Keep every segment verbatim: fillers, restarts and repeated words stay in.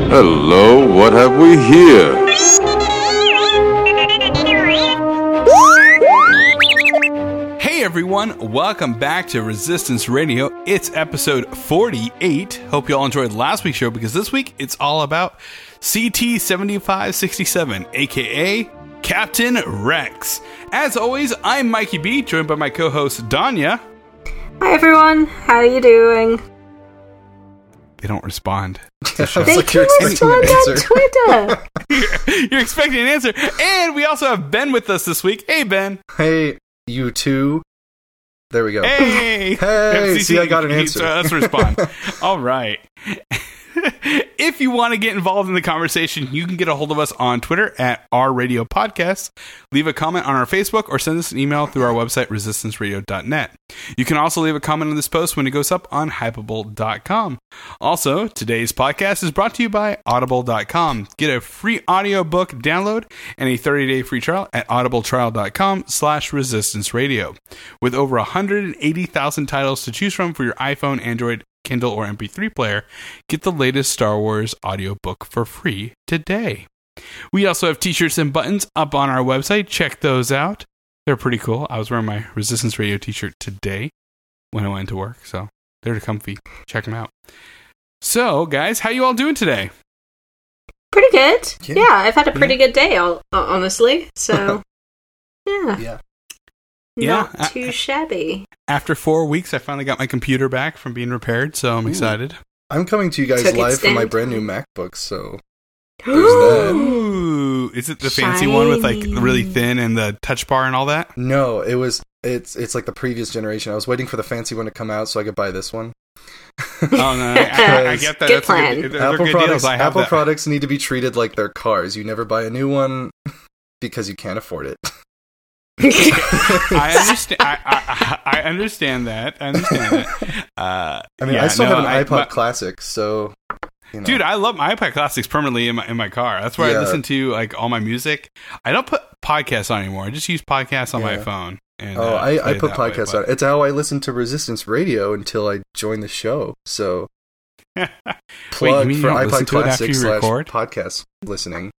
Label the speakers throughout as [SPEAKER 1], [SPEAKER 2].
[SPEAKER 1] Hello, what have we here?
[SPEAKER 2] Hey everyone, welcome back to Resistance Radio. It's episode forty-eight. Hope you all enjoyed last week's show because this week it's all about C T seventy-five sixty-seven, aka Captain Rex. As always, I'm Mikey B, joined by my co-host Danya.
[SPEAKER 3] Hi everyone, how are you doing?
[SPEAKER 2] They don't respond.
[SPEAKER 3] They like, can respond on Twitter.
[SPEAKER 2] you're, you're expecting an answer. And we also have Ben with us this week. Hey, Ben.
[SPEAKER 4] Hey, you two. There we go.
[SPEAKER 2] Hey.
[SPEAKER 4] Hey, see, see, I got an answer.
[SPEAKER 2] So let's respond. All right. If you want to get involved in the conversation, you can get a hold of us on Twitter at our radio podcast. Leave a comment on our Facebook or send us an email through our website, resistance radio dot net. You can also leave a comment on this post when it goes up on hypable dot com. Also, today's podcast is brought to you by audible dot com. Get a free audiobook download and a thirty-day free trial at audibletrial dot com slash resistance radio. With over one hundred eighty thousand titles to choose from for your iPhone, Android, Kindle, or M P three player, get the latest Star Wars audiobook for free today. We also have t-shirts and buttons up on our website. Check those out. They're pretty cool. I was wearing my Resistance Radio t-shirt today when I went to work, so they're comfy. Check them out. So, guys, how you all doing today?
[SPEAKER 3] Pretty good. Yeah, yeah I've had a pretty yeah. good day, honestly. So, yeah.
[SPEAKER 4] Yeah.
[SPEAKER 3] Not
[SPEAKER 2] yeah,
[SPEAKER 3] too shabby.
[SPEAKER 2] After four weeks, I finally got my computer back from being repaired, so I'm Ooh. excited.
[SPEAKER 4] I'm coming to you guys
[SPEAKER 3] Took
[SPEAKER 4] live from my brand new MacBook, so there's
[SPEAKER 2] Ooh. Is it the
[SPEAKER 3] Shiny.
[SPEAKER 2] fancy one with like really thin and the touch bar and all that?
[SPEAKER 4] No, it was. It's it's like the previous generation. I was waiting for the fancy one to come out so I could buy this one.
[SPEAKER 2] Oh no, I, I, I get that.
[SPEAKER 3] Good
[SPEAKER 2] That's
[SPEAKER 3] plan.
[SPEAKER 2] A good,
[SPEAKER 4] Apple
[SPEAKER 2] good
[SPEAKER 4] products.
[SPEAKER 2] deals. I have
[SPEAKER 4] Apple
[SPEAKER 2] that.
[SPEAKER 4] products need to be treated like they're cars. You never buy a new one because you can't afford it.
[SPEAKER 2] I understand. I, I, I understand that. I understand that. Uh,
[SPEAKER 4] I mean,
[SPEAKER 2] yeah,
[SPEAKER 4] I still
[SPEAKER 2] no,
[SPEAKER 4] have an
[SPEAKER 2] I,
[SPEAKER 4] iPod
[SPEAKER 2] my,
[SPEAKER 4] Classic, so you know.
[SPEAKER 2] Dude, I love my iPod Classics permanently in my in my car. That's where
[SPEAKER 4] yeah.
[SPEAKER 2] I listen to like all my music. I don't put podcasts on anymore. I just use podcasts on
[SPEAKER 4] yeah.
[SPEAKER 2] my phone. And,
[SPEAKER 4] oh,
[SPEAKER 2] uh,
[SPEAKER 4] I, I put
[SPEAKER 2] way,
[SPEAKER 4] podcasts
[SPEAKER 2] but...
[SPEAKER 4] on. It's how I listen to Resistance Radio until I join the show. So plug
[SPEAKER 2] Wait,
[SPEAKER 4] for iPod
[SPEAKER 2] slash
[SPEAKER 4] Classic slash podcast listening.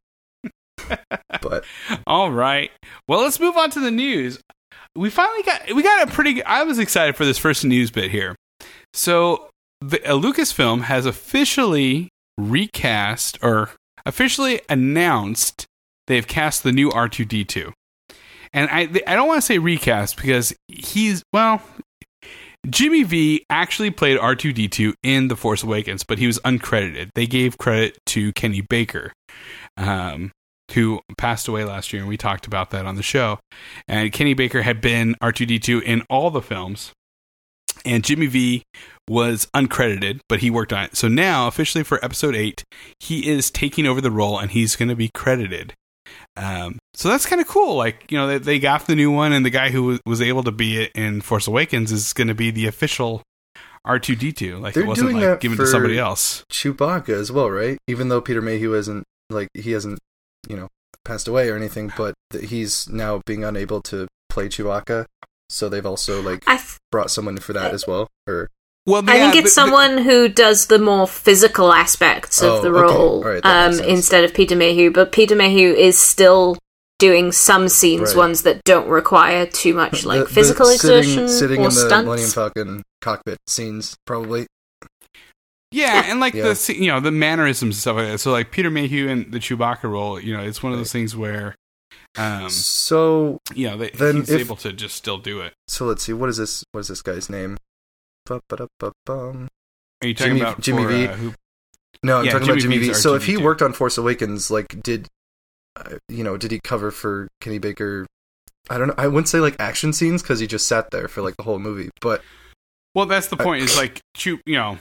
[SPEAKER 4] But
[SPEAKER 2] all right, well, let's move on to the news. We finally got we got a pretty. I was excited for this first news bit here. So, the uh, Lucasfilm has officially recast or officially announced they've cast the new R two D two, and I I don't want to say recast because he's well. Jimmy V actually played R two D two in The Force Awakens, but he was uncredited. They gave credit to Kenny Baker, um, who passed away last year, and we talked about that on the show. And Kenny Baker had been R two D two in all the films, and Jimmy V was uncredited, but he worked on it. So now, officially for Episode eight, he is taking over the role, and he's going to be credited. Um, so that's kind of cool. Like, you know, they, they got the new one, and the guy who was able to be it in Force Awakens is going to be the official R two D two. Like,
[SPEAKER 4] They're
[SPEAKER 2] it wasn't
[SPEAKER 4] doing
[SPEAKER 2] like
[SPEAKER 4] that
[SPEAKER 2] given
[SPEAKER 4] for
[SPEAKER 2] to somebody else.
[SPEAKER 4] Chewbacca as well, right? Even though Peter Mayhew isn't like he hasn't, you know, passed away or anything, but th- he's now being unable to play Chewbacca. So they've also like
[SPEAKER 3] th-
[SPEAKER 4] brought someone for that as well. Or
[SPEAKER 2] well,
[SPEAKER 3] I
[SPEAKER 2] yeah,
[SPEAKER 3] think it's
[SPEAKER 2] the,
[SPEAKER 3] someone
[SPEAKER 2] the,
[SPEAKER 3] who does the more physical aspects of
[SPEAKER 4] oh,
[SPEAKER 3] the
[SPEAKER 4] okay.
[SPEAKER 3] role
[SPEAKER 4] Right, that
[SPEAKER 3] um, instead of Peter Mayhew. But Peter Mayhew is still doing some scenes,
[SPEAKER 4] right.
[SPEAKER 3] ones that don't require too much like
[SPEAKER 4] the, the
[SPEAKER 3] physical
[SPEAKER 4] sitting,
[SPEAKER 3] exertion
[SPEAKER 4] sitting
[SPEAKER 3] or
[SPEAKER 4] in the
[SPEAKER 3] stunts.
[SPEAKER 4] Millennium Falcon cockpit scenes, probably.
[SPEAKER 2] Yeah, and like
[SPEAKER 4] yeah.
[SPEAKER 2] the you know the mannerisms and stuff like that. So like Peter Mayhew in the Chewbacca role, you know, it's one of those things where, um,
[SPEAKER 4] so
[SPEAKER 2] you know, they,
[SPEAKER 4] then
[SPEAKER 2] he's
[SPEAKER 4] if,
[SPEAKER 2] able to just still do it.
[SPEAKER 4] So let's see, what is this? What is this guy's name? Ba-ba-da-ba-bum.
[SPEAKER 2] Are you talking
[SPEAKER 4] Jimmy,
[SPEAKER 2] about
[SPEAKER 4] Jimmy
[SPEAKER 2] for,
[SPEAKER 4] V?
[SPEAKER 2] Uh, who,
[SPEAKER 4] No, I'm
[SPEAKER 2] yeah,
[SPEAKER 4] talking
[SPEAKER 2] Jimmy
[SPEAKER 4] about Jimmy
[SPEAKER 2] V's
[SPEAKER 4] V.
[SPEAKER 2] R two D two.
[SPEAKER 4] So if he worked on Force Awakens, like, did uh, you know, did he cover for Kenny Baker? I don't know. I wouldn't say like action scenes because he just sat there for like the whole movie. But
[SPEAKER 2] well, that's the point. Is like Chew, you know,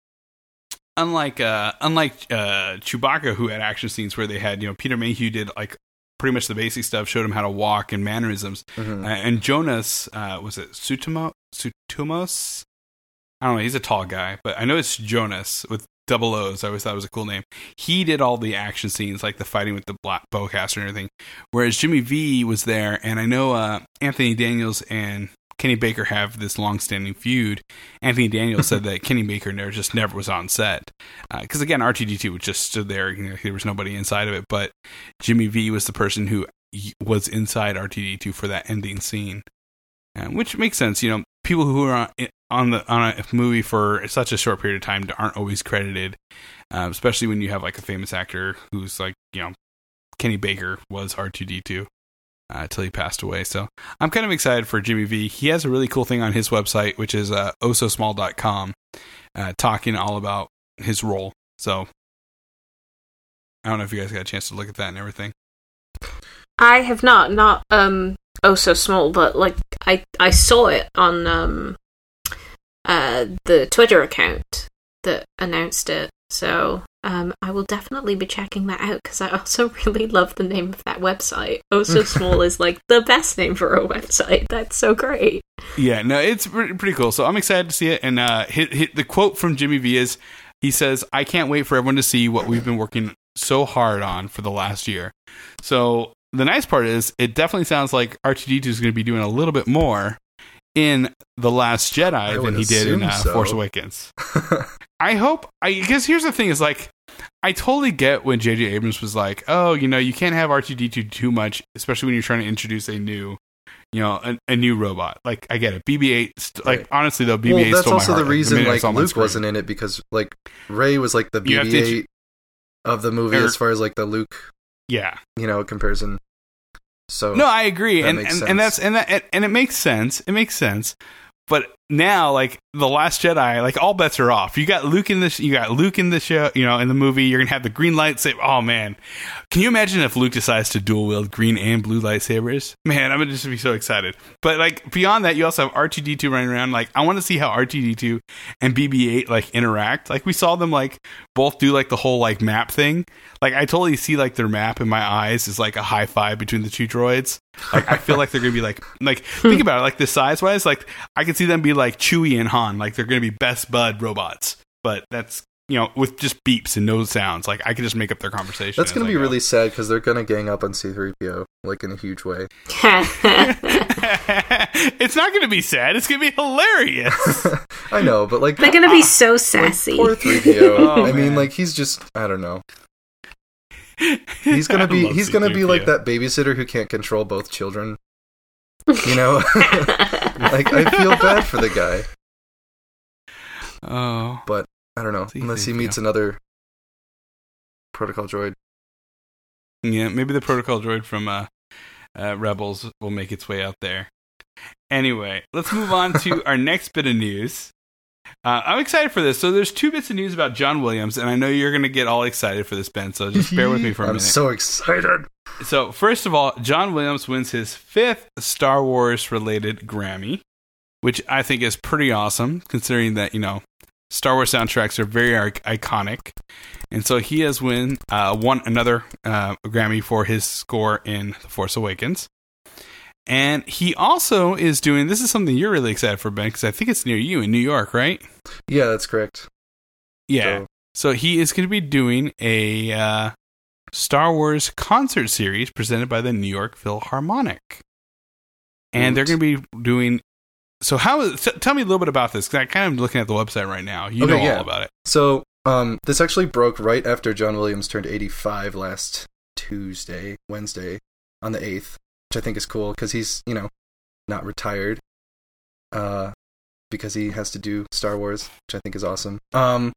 [SPEAKER 2] unlike uh, unlike uh, Chewbacca, who had action scenes where they had, you know, Peter Mayhew did like pretty much the basic stuff, showed him how to walk and mannerisms,
[SPEAKER 4] mm-hmm.
[SPEAKER 2] uh, and Jonas uh, was it Sutumo Sutumos? I don't know. He's a tall guy, but I know it's Jonas with double O's. I always thought it was a cool name. He did all the action scenes, like the fighting with the black bowcaster and everything. Whereas Jimmy V was there, and I know uh, Anthony Daniels and Kenny Baker have this long-standing feud. Anthony Daniels said that Kenny Baker never just never was on set because uh, again, R two D two just stood there. You know, there was nobody inside of it, but Jimmy V was the person who was inside R two D two for that ending scene, uh, which makes sense. You know, people who are on, on the on a movie for such a short period of time aren't always credited, uh, especially when you have like a famous actor who's like, you know, Kenny Baker was R two D two. Uh, till he passed away. So I'm kind of excited for Jimmy V. He has a really cool thing on his website, which is uh, oh so small dot com, uh, talking all about his role. So I don't know if you guys got a chance to look at that and everything.
[SPEAKER 3] I have not, not um oh so small, but like I I saw it on um uh the Twitter account that announced it. So um, I will definitely be checking that out because I also really love the name of that website. Oh So Small is like the best name for a website. That's so great.
[SPEAKER 2] Yeah, no, it's pretty cool. So I'm excited to see it. And uh, hit, hit, the quote from Jimmy V is, he says, "I can't wait for everyone to see what we've been working so hard on for the last year." So the nice part is, it definitely sounds like R two D two is going to be doing a little bit more in The Last Jedi than he did in uh,
[SPEAKER 4] so.
[SPEAKER 2] Force Awakens. I hope, I because here's the thing is like, I totally get when J J Abrams was like, oh, you know, you can't have R two D two too much, especially when you're trying to introduce a new, you know, a, a new robot. Like, I get it. B B eight, st- like,
[SPEAKER 4] right.
[SPEAKER 2] honestly, though, B B eight
[SPEAKER 4] well, that's
[SPEAKER 2] stole my
[SPEAKER 4] also
[SPEAKER 2] heart.
[SPEAKER 4] the reason,
[SPEAKER 2] like,
[SPEAKER 4] like,
[SPEAKER 2] the
[SPEAKER 4] Luke wasn't in it, because, like, Rey was, like, the B B eight int- of the movie, or, as far as, like, the Luke,
[SPEAKER 2] yeah,
[SPEAKER 4] you know, comparison. So
[SPEAKER 2] no, I agree, and and,
[SPEAKER 4] sense.
[SPEAKER 2] and that's and that and it makes sense. It makes sense. But now, like, The Last Jedi, like, all bets are off. You got Luke in this. You got Luke in the show. You know, in the movie, you're gonna have the green lightsaber. Oh man, can you imagine if Luke decides to dual wield green and blue lightsabers? Man, I'm gonna just be so excited. But like beyond that, you also have R two D two running around. Like, I want to see how R two D two and B B eight like interact. Like, we saw them like both do like the whole like map thing. Like, I totally see like their map in my eyes is like a high five between the two droids. Like, I feel like they're gonna be like like think about it, like the size wise, like I can see them be like Chewie and Han, like they're gonna be best bud robots. But that's, you know, with just beeps and no sounds. Like, I can just make up their conversation.
[SPEAKER 4] That's gonna be
[SPEAKER 2] go.
[SPEAKER 4] really sad because they're gonna gang up on C three P O like in a huge way.
[SPEAKER 2] It's not gonna be sad. It's gonna be hilarious.
[SPEAKER 4] I know, but like
[SPEAKER 3] they're gonna be so sassy.
[SPEAKER 4] Like, poor three P O.
[SPEAKER 2] Oh,
[SPEAKER 4] I mean,
[SPEAKER 2] man.
[SPEAKER 4] like, he's just, I don't know. He's gonna be he's
[SPEAKER 2] C three P O.
[SPEAKER 4] gonna be like that babysitter who can't control both children. You know? Like, I feel bad for the guy.
[SPEAKER 2] Oh.
[SPEAKER 4] But I don't know.
[SPEAKER 2] C three P O.
[SPEAKER 4] Unless he meets another protocol droid.
[SPEAKER 2] Yeah, maybe the protocol droid from uh, uh, Rebels will make its way out there. Anyway, let's move on to our next bit of news. Uh, I'm excited for this. So there's two bits of news about John Williams, and I know you're going to get all excited for this, Ben, so just bear with me for a
[SPEAKER 4] I'm
[SPEAKER 2] minute.
[SPEAKER 4] I'm so excited.
[SPEAKER 2] So first of all, John Williams wins his fifth Star Wars-related Grammy, which I think is pretty awesome, considering that, you know, Star Wars soundtracks are very iconic. And so he has win, uh, won another uh, Grammy for his score in The Force Awakens. And he also is doing, this is something you're really excited for, Ben, because I think it's near you in New York, right?
[SPEAKER 4] Yeah, that's correct.
[SPEAKER 2] Yeah. So, so he is going to be doing a uh, Star Wars concert series presented by the New York Philharmonic. And they're going to be doing, so how, t- tell me a little bit about this, because I'm kind of looking at the website right now. You
[SPEAKER 4] Okay,
[SPEAKER 2] know
[SPEAKER 4] yeah.
[SPEAKER 2] all about it.
[SPEAKER 4] So, um, this actually broke right after John Williams turned eighty-five last Tuesday, Wednesday, on the eighth. Which I think is cool, because he's, you know, not retired, uh, because he has to do Star Wars, which I think is awesome. Um,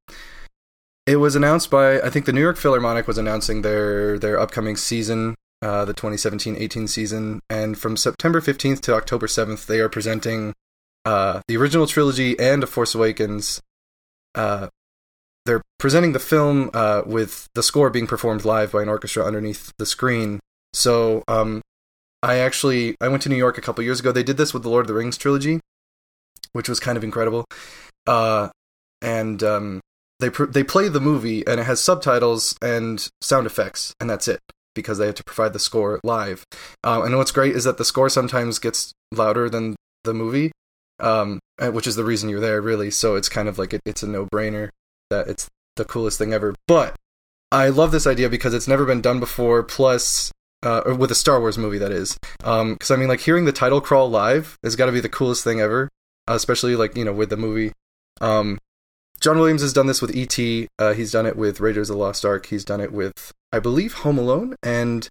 [SPEAKER 4] it was announced by, I think the New York Philharmonic was announcing their, their upcoming season, uh, the twenty seventeen eighteen season, and from September fifteenth to October seventh, they are presenting uh, the original trilogy and A Force Awakens. Uh, they're presenting the film uh, with the score being performed live by an orchestra underneath the screen. So, um... I actually, I went to New York a couple years ago. They did this with the Lord of the Rings trilogy, which was kind of incredible. Uh, and um, they pr- they play the movie, and it has subtitles and sound effects, and that's it, because they have to provide the score live. Um, and what's great is that the score sometimes gets louder than the movie, um, which is the reason you're there, really. So it's kind of like, it, it's a no-brainer that it's the coolest thing ever. But I love this idea because it's never been done before, plus... uh, or with a Star Wars movie, that is. Um, because I mean, like hearing the title crawl live has got to be the coolest thing ever, uh, especially like you know with the movie. Um, John Williams has done this with E T. Uh, he's done it with Raiders of the Lost Ark. He's done it with, I believe, Home Alone and,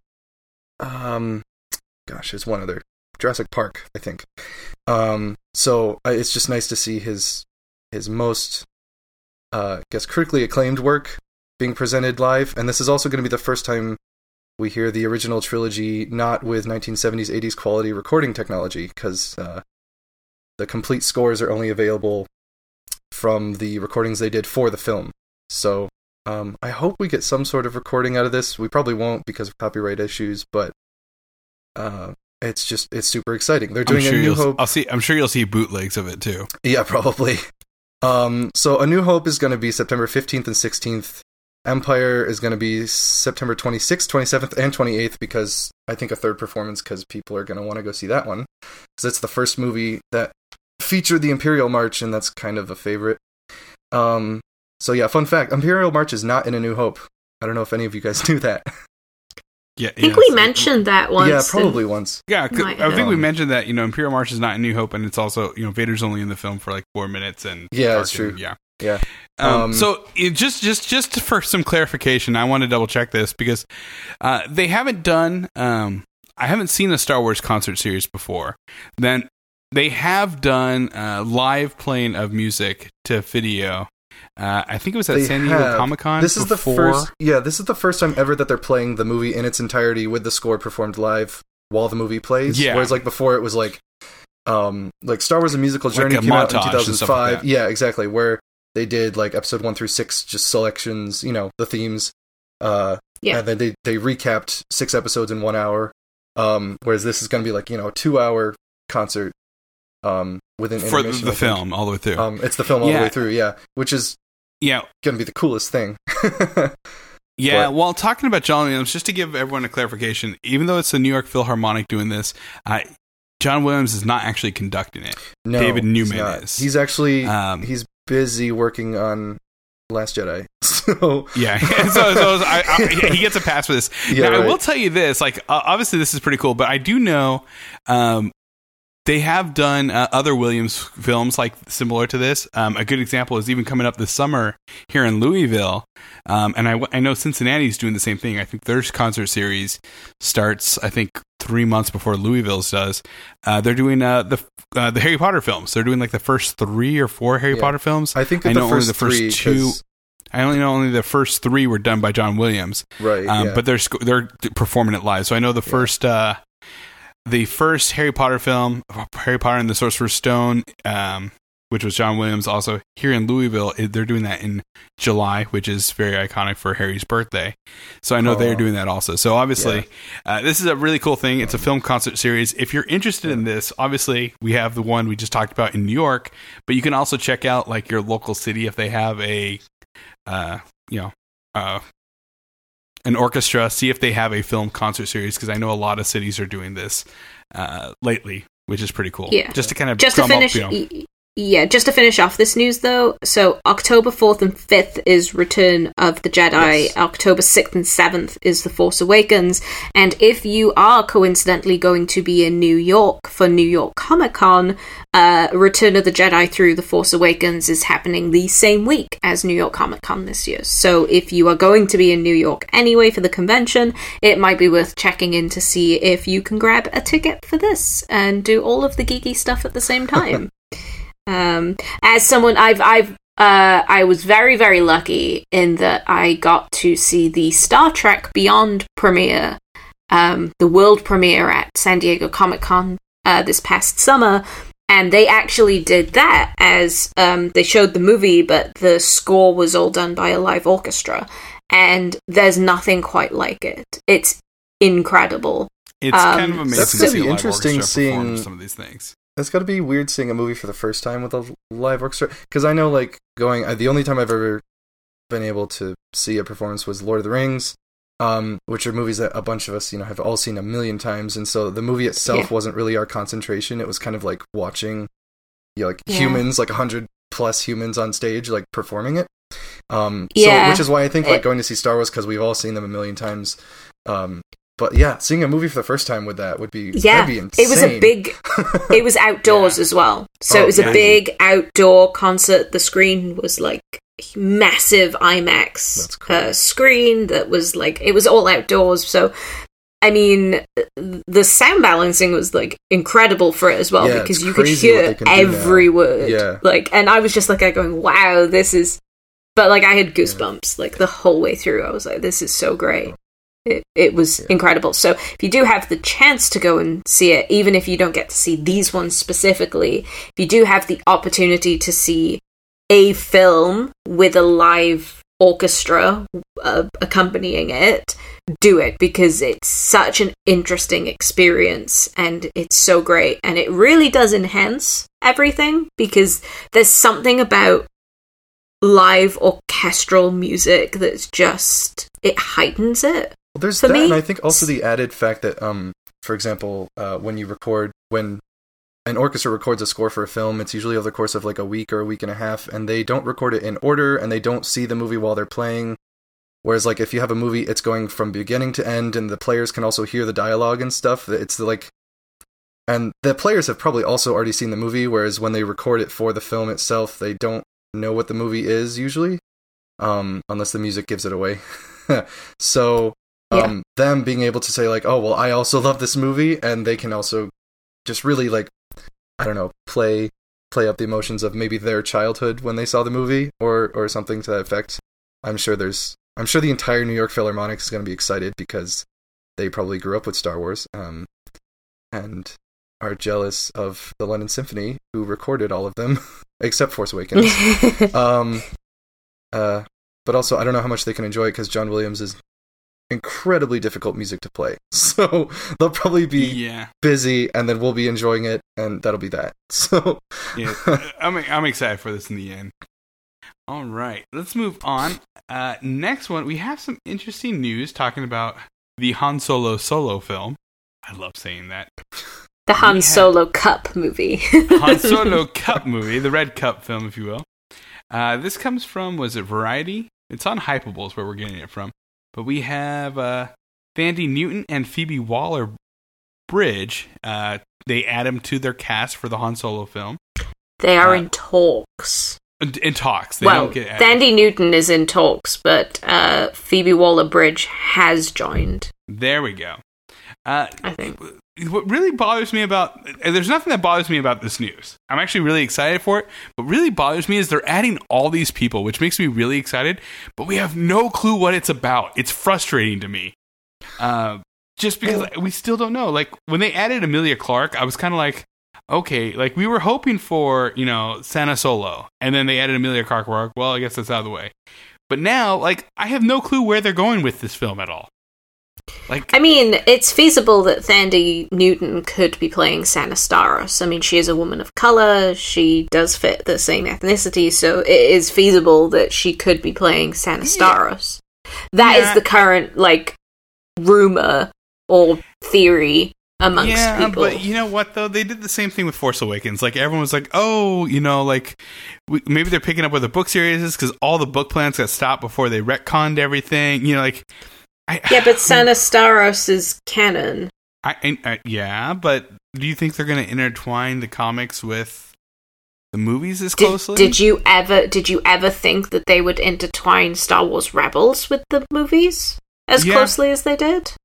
[SPEAKER 4] um, gosh, there's one other, Jurassic Park, I think. Um, so uh, it's just nice to see his his most, uh, I guess, critically acclaimed work being presented live. And this is also going to be the first time we hear the original trilogy not with nineteen seventies, eighties quality recording technology, because uh, the complete scores are only available from the recordings they did for the film. So um, I hope we get some sort of recording out of this. We probably won't because of copyright issues, but uh, it's just it's super exciting. They're doing
[SPEAKER 2] I'm sure
[SPEAKER 4] A New
[SPEAKER 2] you'll,
[SPEAKER 4] Hope.
[SPEAKER 2] I'll see. I'm sure you'll see bootlegs of it too.
[SPEAKER 4] Yeah, probably. Um, so A New Hope is going to be September fifteenth and sixteenth. Empire is going to be September twenty-sixth, twenty-seventh, and twenty-eighth, because I think a third performance, because people are going to want to go see that one, because it's the first movie that featured the Imperial March, and that's kind of a favorite. Um, so yeah, fun fact, Imperial March is not in A New Hope. I don't know if any of you guys knew that.
[SPEAKER 2] Yeah,
[SPEAKER 3] I think
[SPEAKER 2] yes.
[SPEAKER 3] we mentioned that once.
[SPEAKER 4] Yeah, probably once.
[SPEAKER 2] Yeah,
[SPEAKER 3] Might
[SPEAKER 2] I think
[SPEAKER 3] have.
[SPEAKER 2] we mentioned that, you know, Imperial March is not in New Hope, and it's also, you know, Vader's only in the film for like four minutes, and
[SPEAKER 4] Yeah, that's
[SPEAKER 2] Tarkin,
[SPEAKER 4] true.
[SPEAKER 2] Yeah.
[SPEAKER 4] Yeah.
[SPEAKER 2] Um,
[SPEAKER 4] Um,
[SPEAKER 2] so it just, just, just for some clarification, I want to double check this because uh, they haven't done. Um, I haven't seen a Star Wars concert series before. Then they have done uh, live playing of music to video. Uh, I think it was at
[SPEAKER 4] They
[SPEAKER 2] San Diego
[SPEAKER 4] have.
[SPEAKER 2] Comic Con.
[SPEAKER 4] This is the
[SPEAKER 2] before.
[SPEAKER 4] first. Yeah, this is the first time ever that they're playing the movie in its entirety with the score performed live while the movie plays.
[SPEAKER 2] Yeah.
[SPEAKER 4] Whereas like before, it was like, um, like Star Wars: A Musical
[SPEAKER 2] Like
[SPEAKER 4] Journey
[SPEAKER 2] a
[SPEAKER 4] came out in
[SPEAKER 2] montage
[SPEAKER 4] two
[SPEAKER 2] and
[SPEAKER 4] thousand
[SPEAKER 2] stuff like
[SPEAKER 4] five.
[SPEAKER 2] that.
[SPEAKER 4] Yeah, exactly. Where they did like episode one through six, just selections. You know, the themes. Uh,
[SPEAKER 3] Yeah.
[SPEAKER 4] And then they they recapped six episodes in one hour. Um, whereas this is going to be like you know a two hour concert. Um, with an
[SPEAKER 2] for
[SPEAKER 4] intermission,
[SPEAKER 2] the
[SPEAKER 4] I think.
[SPEAKER 2] film all the way through.
[SPEAKER 4] Um, it's the film all
[SPEAKER 2] Yeah.
[SPEAKER 4] the way through. Yeah, which is
[SPEAKER 2] yeah,
[SPEAKER 4] going to be the coolest thing.
[SPEAKER 2] Yeah,
[SPEAKER 4] But-
[SPEAKER 2] well, talking about John Williams, just to give everyone a clarification, even though it's the New York Philharmonic doing this, uh, John Williams is not actually conducting it.
[SPEAKER 4] No,
[SPEAKER 2] David
[SPEAKER 4] he's
[SPEAKER 2] Newman
[SPEAKER 4] not.
[SPEAKER 2] is.
[SPEAKER 4] He's actually
[SPEAKER 2] Um,
[SPEAKER 4] he's busy working on Last Jedi. So
[SPEAKER 2] Yeah, so, so I, I, he gets a pass for this.
[SPEAKER 4] Yeah,
[SPEAKER 2] now, I
[SPEAKER 4] right.
[SPEAKER 2] will tell you this: like, uh, obviously, this is pretty cool, but I do know um, they have done uh, other Williams films like similar to this. Um, a good example is even coming up this summer here in Louisville, um, and I, I know Cincinnati's doing the same thing. I think their concert series starts, I think, three months before Louisville's does. Uh, they're doing uh, the uh, the Harry Potter films. They're doing like the first three or four Harry
[SPEAKER 4] Yeah.
[SPEAKER 2] Potter films.
[SPEAKER 4] I think
[SPEAKER 2] I
[SPEAKER 4] that
[SPEAKER 2] know
[SPEAKER 4] the
[SPEAKER 2] only
[SPEAKER 4] first
[SPEAKER 2] the first
[SPEAKER 4] three,
[SPEAKER 2] two.
[SPEAKER 4] 'cause-
[SPEAKER 2] I only know only the first three were done by John Williams,
[SPEAKER 4] right,
[SPEAKER 2] um,
[SPEAKER 4] yeah.
[SPEAKER 2] but they're sc- they're performing it live. So I know the first uh, the first Harry Potter film, Harry Potter and the Sorcerer's Stone, um, which was John Williams, also here in Louisville, it- they're doing that in July, which is very iconic for Harry's birthday. So I know
[SPEAKER 4] Oh.
[SPEAKER 2] they're doing that also. So obviously, uh, this is a really cool thing. It's a film concert series. If you're interested in this, obviously we have the one we just talked about in New York, but you can also check out like your local city if they have a uh, you know, uh, an orchestra, see if they have a film concert series, because I know a lot of cities are doing this uh, lately, which is pretty cool.
[SPEAKER 3] Yeah.
[SPEAKER 2] Just to kind of
[SPEAKER 3] Just to
[SPEAKER 2] drum
[SPEAKER 3] finish,
[SPEAKER 2] up, you know,
[SPEAKER 3] y- yeah, just to finish off this news though. So October fourth and fifth is Return of the Jedi.
[SPEAKER 4] Yes.
[SPEAKER 3] October sixth and seventh is The Force Awakens. And if you are coincidentally going to be in New York for New York Comic Con, uh, Return of the Jedi through The Force Awakens is happening the same week as New York Comic Con this year. So if you are going to be in New York anyway for the convention, it might be worth checking in to see if you can grab a ticket for this and do all of the geeky stuff at the same time. Um, as someone, I've, I've, uh, I was very, very lucky in that I got to see the Star Trek Beyond premiere, um, the world premiere at San Diego Comic Con uh, this past summer, and they actually did that as um, they showed the movie, but the score was all done by a live orchestra, and there's nothing quite like it. It's incredible.
[SPEAKER 2] it's
[SPEAKER 3] um,
[SPEAKER 2] kind of amazing
[SPEAKER 4] that's
[SPEAKER 2] to
[SPEAKER 4] gonna
[SPEAKER 2] see
[SPEAKER 4] be
[SPEAKER 2] a live
[SPEAKER 4] interesting
[SPEAKER 2] orchestra perform
[SPEAKER 4] seeing-
[SPEAKER 2] some of these things.
[SPEAKER 4] It's got to be weird seeing a movie for the first time with a live orchestra. Because I know, like, going... Uh, the only time I've ever been able to see a performance was Lord of the Rings, um, which are movies that a bunch of us, you know, have all seen a million times. And so the movie itself
[SPEAKER 3] Yeah.
[SPEAKER 4] wasn't really our concentration. It was kind of like watching, you know, like,
[SPEAKER 3] Yeah.
[SPEAKER 4] humans, like, a hundred plus humans on stage, like, performing it. Um,
[SPEAKER 3] Yeah.
[SPEAKER 4] So, which is why I think, like,
[SPEAKER 3] It-
[SPEAKER 4] going to see Star Wars, because we've all seen them a million times, um, but yeah, seeing a movie for the first time with that would be
[SPEAKER 3] yeah.
[SPEAKER 4] that'd be insane.
[SPEAKER 3] It was a big. It was outdoors
[SPEAKER 2] Yeah.
[SPEAKER 3] as well, so
[SPEAKER 4] Oh,
[SPEAKER 3] it was
[SPEAKER 2] yeah.
[SPEAKER 3] a big outdoor concert. The screen was like massive IMAX
[SPEAKER 4] That's cool.
[SPEAKER 3] uh, screen that was like it was all outdoors. So, I mean, the sound balancing was like incredible for it as well
[SPEAKER 4] Yeah,
[SPEAKER 3] because
[SPEAKER 4] it's
[SPEAKER 3] you could
[SPEAKER 4] crazy what
[SPEAKER 3] hear
[SPEAKER 4] they can do now.
[SPEAKER 3] every word.
[SPEAKER 4] Yeah.
[SPEAKER 3] Like, and I was just like, I going, wow, this is. But like, I had goosebumps like the whole way through. I was like, this is so great. It it was
[SPEAKER 4] Yeah.
[SPEAKER 3] incredible. So if you do have the chance to go and see it, even if you don't get to see these ones specifically, if you do have the opportunity to see a film with a live orchestra uh, accompanying it, do it because it's such an interesting experience and it's so great and it really does enhance everything because there's something about live orchestral music that's just it heightens it.
[SPEAKER 4] Well, there's
[SPEAKER 3] For
[SPEAKER 4] that,
[SPEAKER 3] me,
[SPEAKER 4] and I think also the added fact that, um, for example, uh, when you record, when an orchestra records a score for a film, it's usually over the course of like a week or a week and a half, and they don't record it in order, and they don't see the movie while they're playing. Whereas, like, if you have a movie, it's going from beginning to end, and the players can also hear the dialogue and stuff. It's like, and the players have probably also already seen the movie, whereas when they record it for the film itself, they don't know what the movie is usually, um, unless the music gives it away. So, um,
[SPEAKER 3] Yeah.
[SPEAKER 4] them being able to say like, oh, well, I also love this movie, and they can also just really like, I don't know, play play up the emotions of maybe their childhood when they saw the movie, or or something to that effect. I'm sure there's, I'm sure the entire New York Philharmonic is going to be excited because they probably grew up with Star Wars, um, and are jealous of the London Symphony, who recorded all of them except Force Awakens. um, uh, but also, I don't know how much they can enjoy it because John Williams is incredibly difficult music to play. So they'll probably be
[SPEAKER 2] Yeah.
[SPEAKER 4] busy, and then we'll be enjoying it, and that'll be that. So
[SPEAKER 2] Yeah, I'm I'm excited for this in the end. All right, let's move on. Uh, next one, we have some interesting news talking about the Han Solo solo film. I love saying that.
[SPEAKER 3] The Han
[SPEAKER 2] We had-
[SPEAKER 3] Solo Cup movie.
[SPEAKER 2] Han Solo Cup movie, the Red Cup film, if you will. Uh, this comes from, was it Variety? It's on Hypable is where we're getting it from. But we have uh, Thandie Newton and Phoebe Waller-Bridge. Uh, they add them to their cast for the Han Solo film.
[SPEAKER 3] They are
[SPEAKER 2] Uh,
[SPEAKER 3] in talks.
[SPEAKER 2] In, in talks. They
[SPEAKER 3] Well,
[SPEAKER 2] don't get added.
[SPEAKER 3] Thandie Newton is in talks, but uh, Phoebe Waller-Bridge has joined,
[SPEAKER 2] There we go. Uh,
[SPEAKER 3] I think.
[SPEAKER 2] what really bothers me about and there's nothing that bothers me about this news. I'm actually really excited for it. What really bothers me is they're adding all these people, which makes me really excited, but we have no clue what it's about. It's frustrating to me. Uh, just because we still don't know. Like when they added Emilia Clarke, I was kind of like, okay, like we were hoping for, you know, Santa Solo, and then they added Emilia Clarke. We're like, well, I guess that's out of the way. But now, like, I have no clue where they're going with this film at all. Like,
[SPEAKER 3] I mean, it's feasible that Thandie Newton could be playing Sana Starros. I mean, she is a woman of color. She does fit the same ethnicity, so it is feasible that she could be playing Sana Starros. That is
[SPEAKER 2] Yeah.
[SPEAKER 3] the current, like, rumor or theory amongst
[SPEAKER 2] yeah,
[SPEAKER 3] people.
[SPEAKER 2] but you know what though? They did the same thing with Force Awakens. Like everyone was like, "Oh, you know, like we, maybe they're picking up where the book series is because all the book plans got stopped before they retconned everything." You know, like I,
[SPEAKER 3] Yeah, but Sana Starros is canon.
[SPEAKER 2] I, I, I, yeah, but do you think they're going to intertwine the comics with the movies as
[SPEAKER 3] Did,
[SPEAKER 2] closely?
[SPEAKER 3] did you ever did you ever think that they would intertwine Star Wars Rebels with the movies as
[SPEAKER 2] Yeah.
[SPEAKER 3] closely as they did?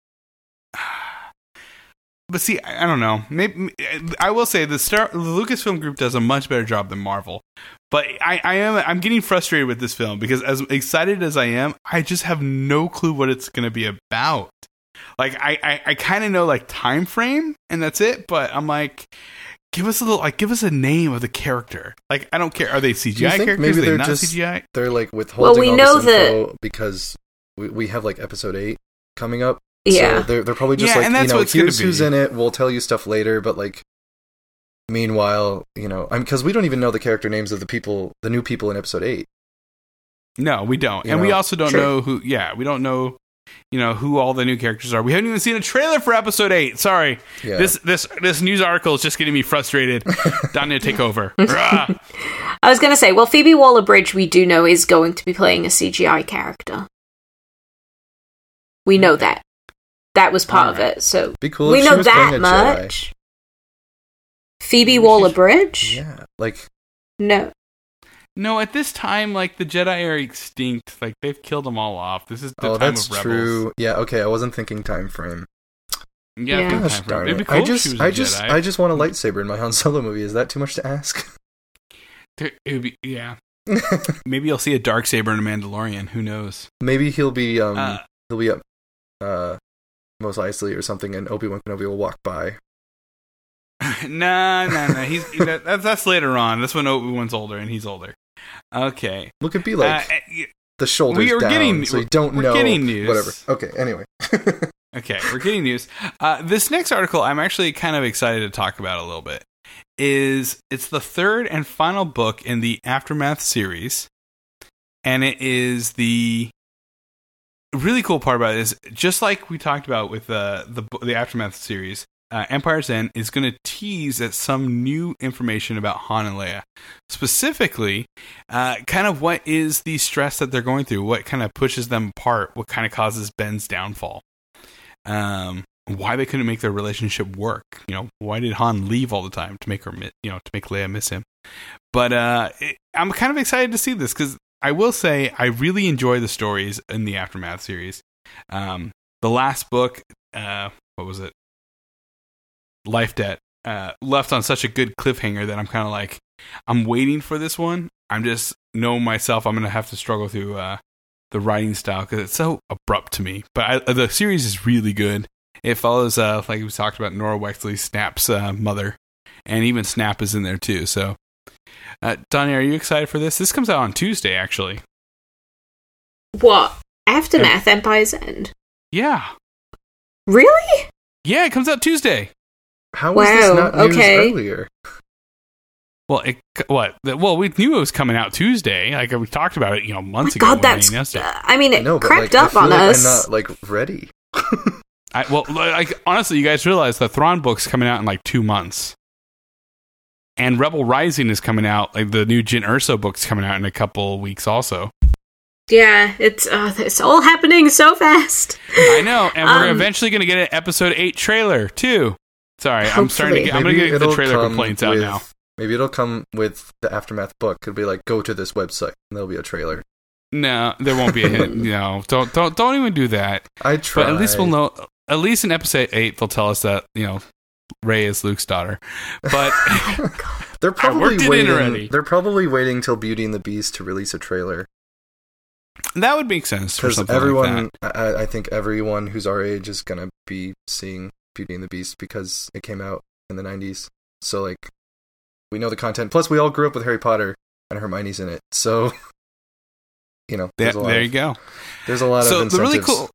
[SPEAKER 2] But see, I, I don't know. Maybe I will say the Star the Lucasfilm Group does a much better job than Marvel. But I, I am I'm getting frustrated with this film because as excited as I am, I just have no clue what it's going to be about. Like I, I, I kind of know like time frame and that's it, but I'm like, give us a little like give us a name of the character. Like I don't care. Are they C G I
[SPEAKER 4] Do you think
[SPEAKER 2] characters?
[SPEAKER 4] maybe
[SPEAKER 2] Are they
[SPEAKER 4] they're
[SPEAKER 2] not
[SPEAKER 4] just-
[SPEAKER 2] C G I?
[SPEAKER 4] they're like withholding
[SPEAKER 3] we
[SPEAKER 4] all
[SPEAKER 3] know
[SPEAKER 4] this info because we, we have like episode eight coming up.
[SPEAKER 3] Yeah.
[SPEAKER 4] So they're they're probably just
[SPEAKER 2] Yeah,
[SPEAKER 4] like,
[SPEAKER 2] and
[SPEAKER 4] you
[SPEAKER 2] that's
[SPEAKER 4] know,
[SPEAKER 2] what it's gonna
[SPEAKER 4] here's who's
[SPEAKER 2] be.
[SPEAKER 4] in it. We'll tell you stuff later, but like, meanwhile, you know, I'm because we don't even know the character names of the people, the new people in episode eight.
[SPEAKER 2] No, we don't.
[SPEAKER 4] You
[SPEAKER 2] and we
[SPEAKER 4] know,
[SPEAKER 2] also don't
[SPEAKER 3] true.
[SPEAKER 2] know who, yeah, we don't know, you know, who all the new characters are. We haven't even seen a trailer for episode eight. Sorry.
[SPEAKER 4] Yeah.
[SPEAKER 2] This this this news article is just getting me frustrated. Danya, take over. Rah!
[SPEAKER 3] I was going to say, well, Phoebe Waller-Bridge, we do know, is going to be playing a C G I character. We know that. that was part
[SPEAKER 2] Alright.
[SPEAKER 3] of it. So
[SPEAKER 4] Be cool
[SPEAKER 3] we
[SPEAKER 4] if she
[SPEAKER 3] know
[SPEAKER 4] was
[SPEAKER 3] that
[SPEAKER 4] playing a
[SPEAKER 3] much. Phoebe
[SPEAKER 2] Maybe
[SPEAKER 3] Waller
[SPEAKER 2] she's-
[SPEAKER 3] Bridge?
[SPEAKER 4] Yeah, like
[SPEAKER 3] No.
[SPEAKER 2] No, at this time, like, the Jedi are extinct. Like, they've killed them all off. This is the
[SPEAKER 4] oh,
[SPEAKER 2] time
[SPEAKER 4] that's
[SPEAKER 2] of Rebels.
[SPEAKER 4] true. Yeah, okay, I wasn't thinking time frame.
[SPEAKER 2] Yeah,
[SPEAKER 3] Yeah.
[SPEAKER 2] think
[SPEAKER 4] Gosh
[SPEAKER 2] time for-
[SPEAKER 4] darn
[SPEAKER 2] It'd be
[SPEAKER 4] it.
[SPEAKER 2] cool
[SPEAKER 4] I
[SPEAKER 2] if she
[SPEAKER 4] just,
[SPEAKER 2] was a
[SPEAKER 4] I just,
[SPEAKER 2] Jedi.
[SPEAKER 4] I just want a lightsaber in my Han Solo movie. Is that too much to ask?
[SPEAKER 2] There- it would be, yeah. Maybe you'll see a Darksaber in a Mandalorian. Who knows?
[SPEAKER 4] Maybe he'll be, um,
[SPEAKER 2] Uh,
[SPEAKER 4] he'll be up, uh, Mos Eisley or something, and Obi Wan Kenobi will walk by.
[SPEAKER 2] nah, nah, nah. He's that, that's that's later on. That's when Obi-Wan's older and he's older. Okay.
[SPEAKER 4] Look, it'd be like
[SPEAKER 2] Uh, eh,
[SPEAKER 4] the shoulders
[SPEAKER 2] we are
[SPEAKER 4] down,
[SPEAKER 2] getting-
[SPEAKER 4] so you don't
[SPEAKER 2] we're
[SPEAKER 4] know.
[SPEAKER 2] getting news.
[SPEAKER 4] Whatever. Okay. Anyway.
[SPEAKER 2] Okay, we're getting news. Uh, this next article, I'm actually kind of excited to talk about a little bit. Is it's the third and final book in the Aftermath series, and it is the really cool part about it is just like we talked about with uh, the the Aftermath series. Uh, Empire's End is going to tease at some new information about Han and Leia, specifically, uh, kind of what is the stress that they're going through, what kind of pushes them apart, what kind of causes Ben's downfall. Um, why they couldn't make their relationship work. You know, why did Han leave all the time to make her, mi- you know, to make Leia miss him? But uh, it, I'm kind of excited to see this because I will say I really enjoy the stories in the Aftermath series. Um, the last book, uh, what was it? Life Debt, uh, left on such a good cliffhanger that I'm kind of like, I'm waiting for this one. I'm just know myself. I'm gonna have to struggle through uh, the writing style because it's so abrupt to me. But I, the series is really good. It follows, uh, like we talked about, Nora Wexley, Snap's uh, mother, and even Snap is in there too. So, uh, Donnie, are you excited for this? This comes out on Tuesday, actually.
[SPEAKER 3] What? Aftermath, Empire's End?
[SPEAKER 2] Yeah,
[SPEAKER 3] Really?
[SPEAKER 2] yeah, it comes out Tuesday.
[SPEAKER 4] How was this
[SPEAKER 3] Wow,
[SPEAKER 4] not news
[SPEAKER 3] okay.
[SPEAKER 4] earlier?
[SPEAKER 2] Well, it what? Well, we knew it was coming out Tuesday. Like we talked about it, you know, months
[SPEAKER 3] Oh my
[SPEAKER 2] ago.
[SPEAKER 3] God,
[SPEAKER 2] when they
[SPEAKER 3] that's.
[SPEAKER 2] announced it.
[SPEAKER 3] Uh, I mean,
[SPEAKER 4] I
[SPEAKER 3] it
[SPEAKER 4] know, but
[SPEAKER 3] crept
[SPEAKER 4] like, I
[SPEAKER 3] up
[SPEAKER 4] feel
[SPEAKER 3] on
[SPEAKER 4] like
[SPEAKER 3] us.
[SPEAKER 4] I'm not like ready.
[SPEAKER 2] I, well, like honestly, you guys realize the Thrawn book's coming out in like two months, and Rebel Rising is coming out. Like the new Jyn Erso book's coming out in a couple of weeks, also.
[SPEAKER 3] Yeah, it's uh, it's all happening so fast.
[SPEAKER 2] I know, and we're
[SPEAKER 3] Um,
[SPEAKER 2] eventually going to get an episode eight trailer too. Sorry, I'm starting to
[SPEAKER 3] Hopefully.
[SPEAKER 2] get. I'm going to
[SPEAKER 4] Maybe
[SPEAKER 2] get the
[SPEAKER 4] it'll
[SPEAKER 2] trailer
[SPEAKER 4] come
[SPEAKER 2] complaints out
[SPEAKER 4] with-
[SPEAKER 2] now.
[SPEAKER 4] Maybe it'll come with the Aftermath book. It'll be like, go to this website, and there'll be a trailer.
[SPEAKER 2] No, there won't be a hint. No, don't don't don't even do that.
[SPEAKER 4] I try.
[SPEAKER 2] But at least we'll know. At least in episode eight, they'll tell us that you know Rey is Luke's daughter. But
[SPEAKER 4] They're probably
[SPEAKER 2] worked it in
[SPEAKER 4] waiting.
[SPEAKER 2] already.
[SPEAKER 4] They're probably waiting till Beauty and the Beast to release a trailer.
[SPEAKER 2] that would make sense for
[SPEAKER 4] Because
[SPEAKER 2] something like
[SPEAKER 4] everyone,
[SPEAKER 2] that.
[SPEAKER 4] I, I think everyone who's our age is gonna be seeing Beauty and the Beast because it came out in the nineties. So like, we know the content. Plus, we all grew up with Harry Potter, and Hermione's in it. So, you know,
[SPEAKER 2] There,
[SPEAKER 4] there's a lot
[SPEAKER 2] there
[SPEAKER 4] of,
[SPEAKER 2] you go.
[SPEAKER 4] There's a lot
[SPEAKER 2] So
[SPEAKER 4] of
[SPEAKER 2] the
[SPEAKER 4] incentives.
[SPEAKER 2] really cool,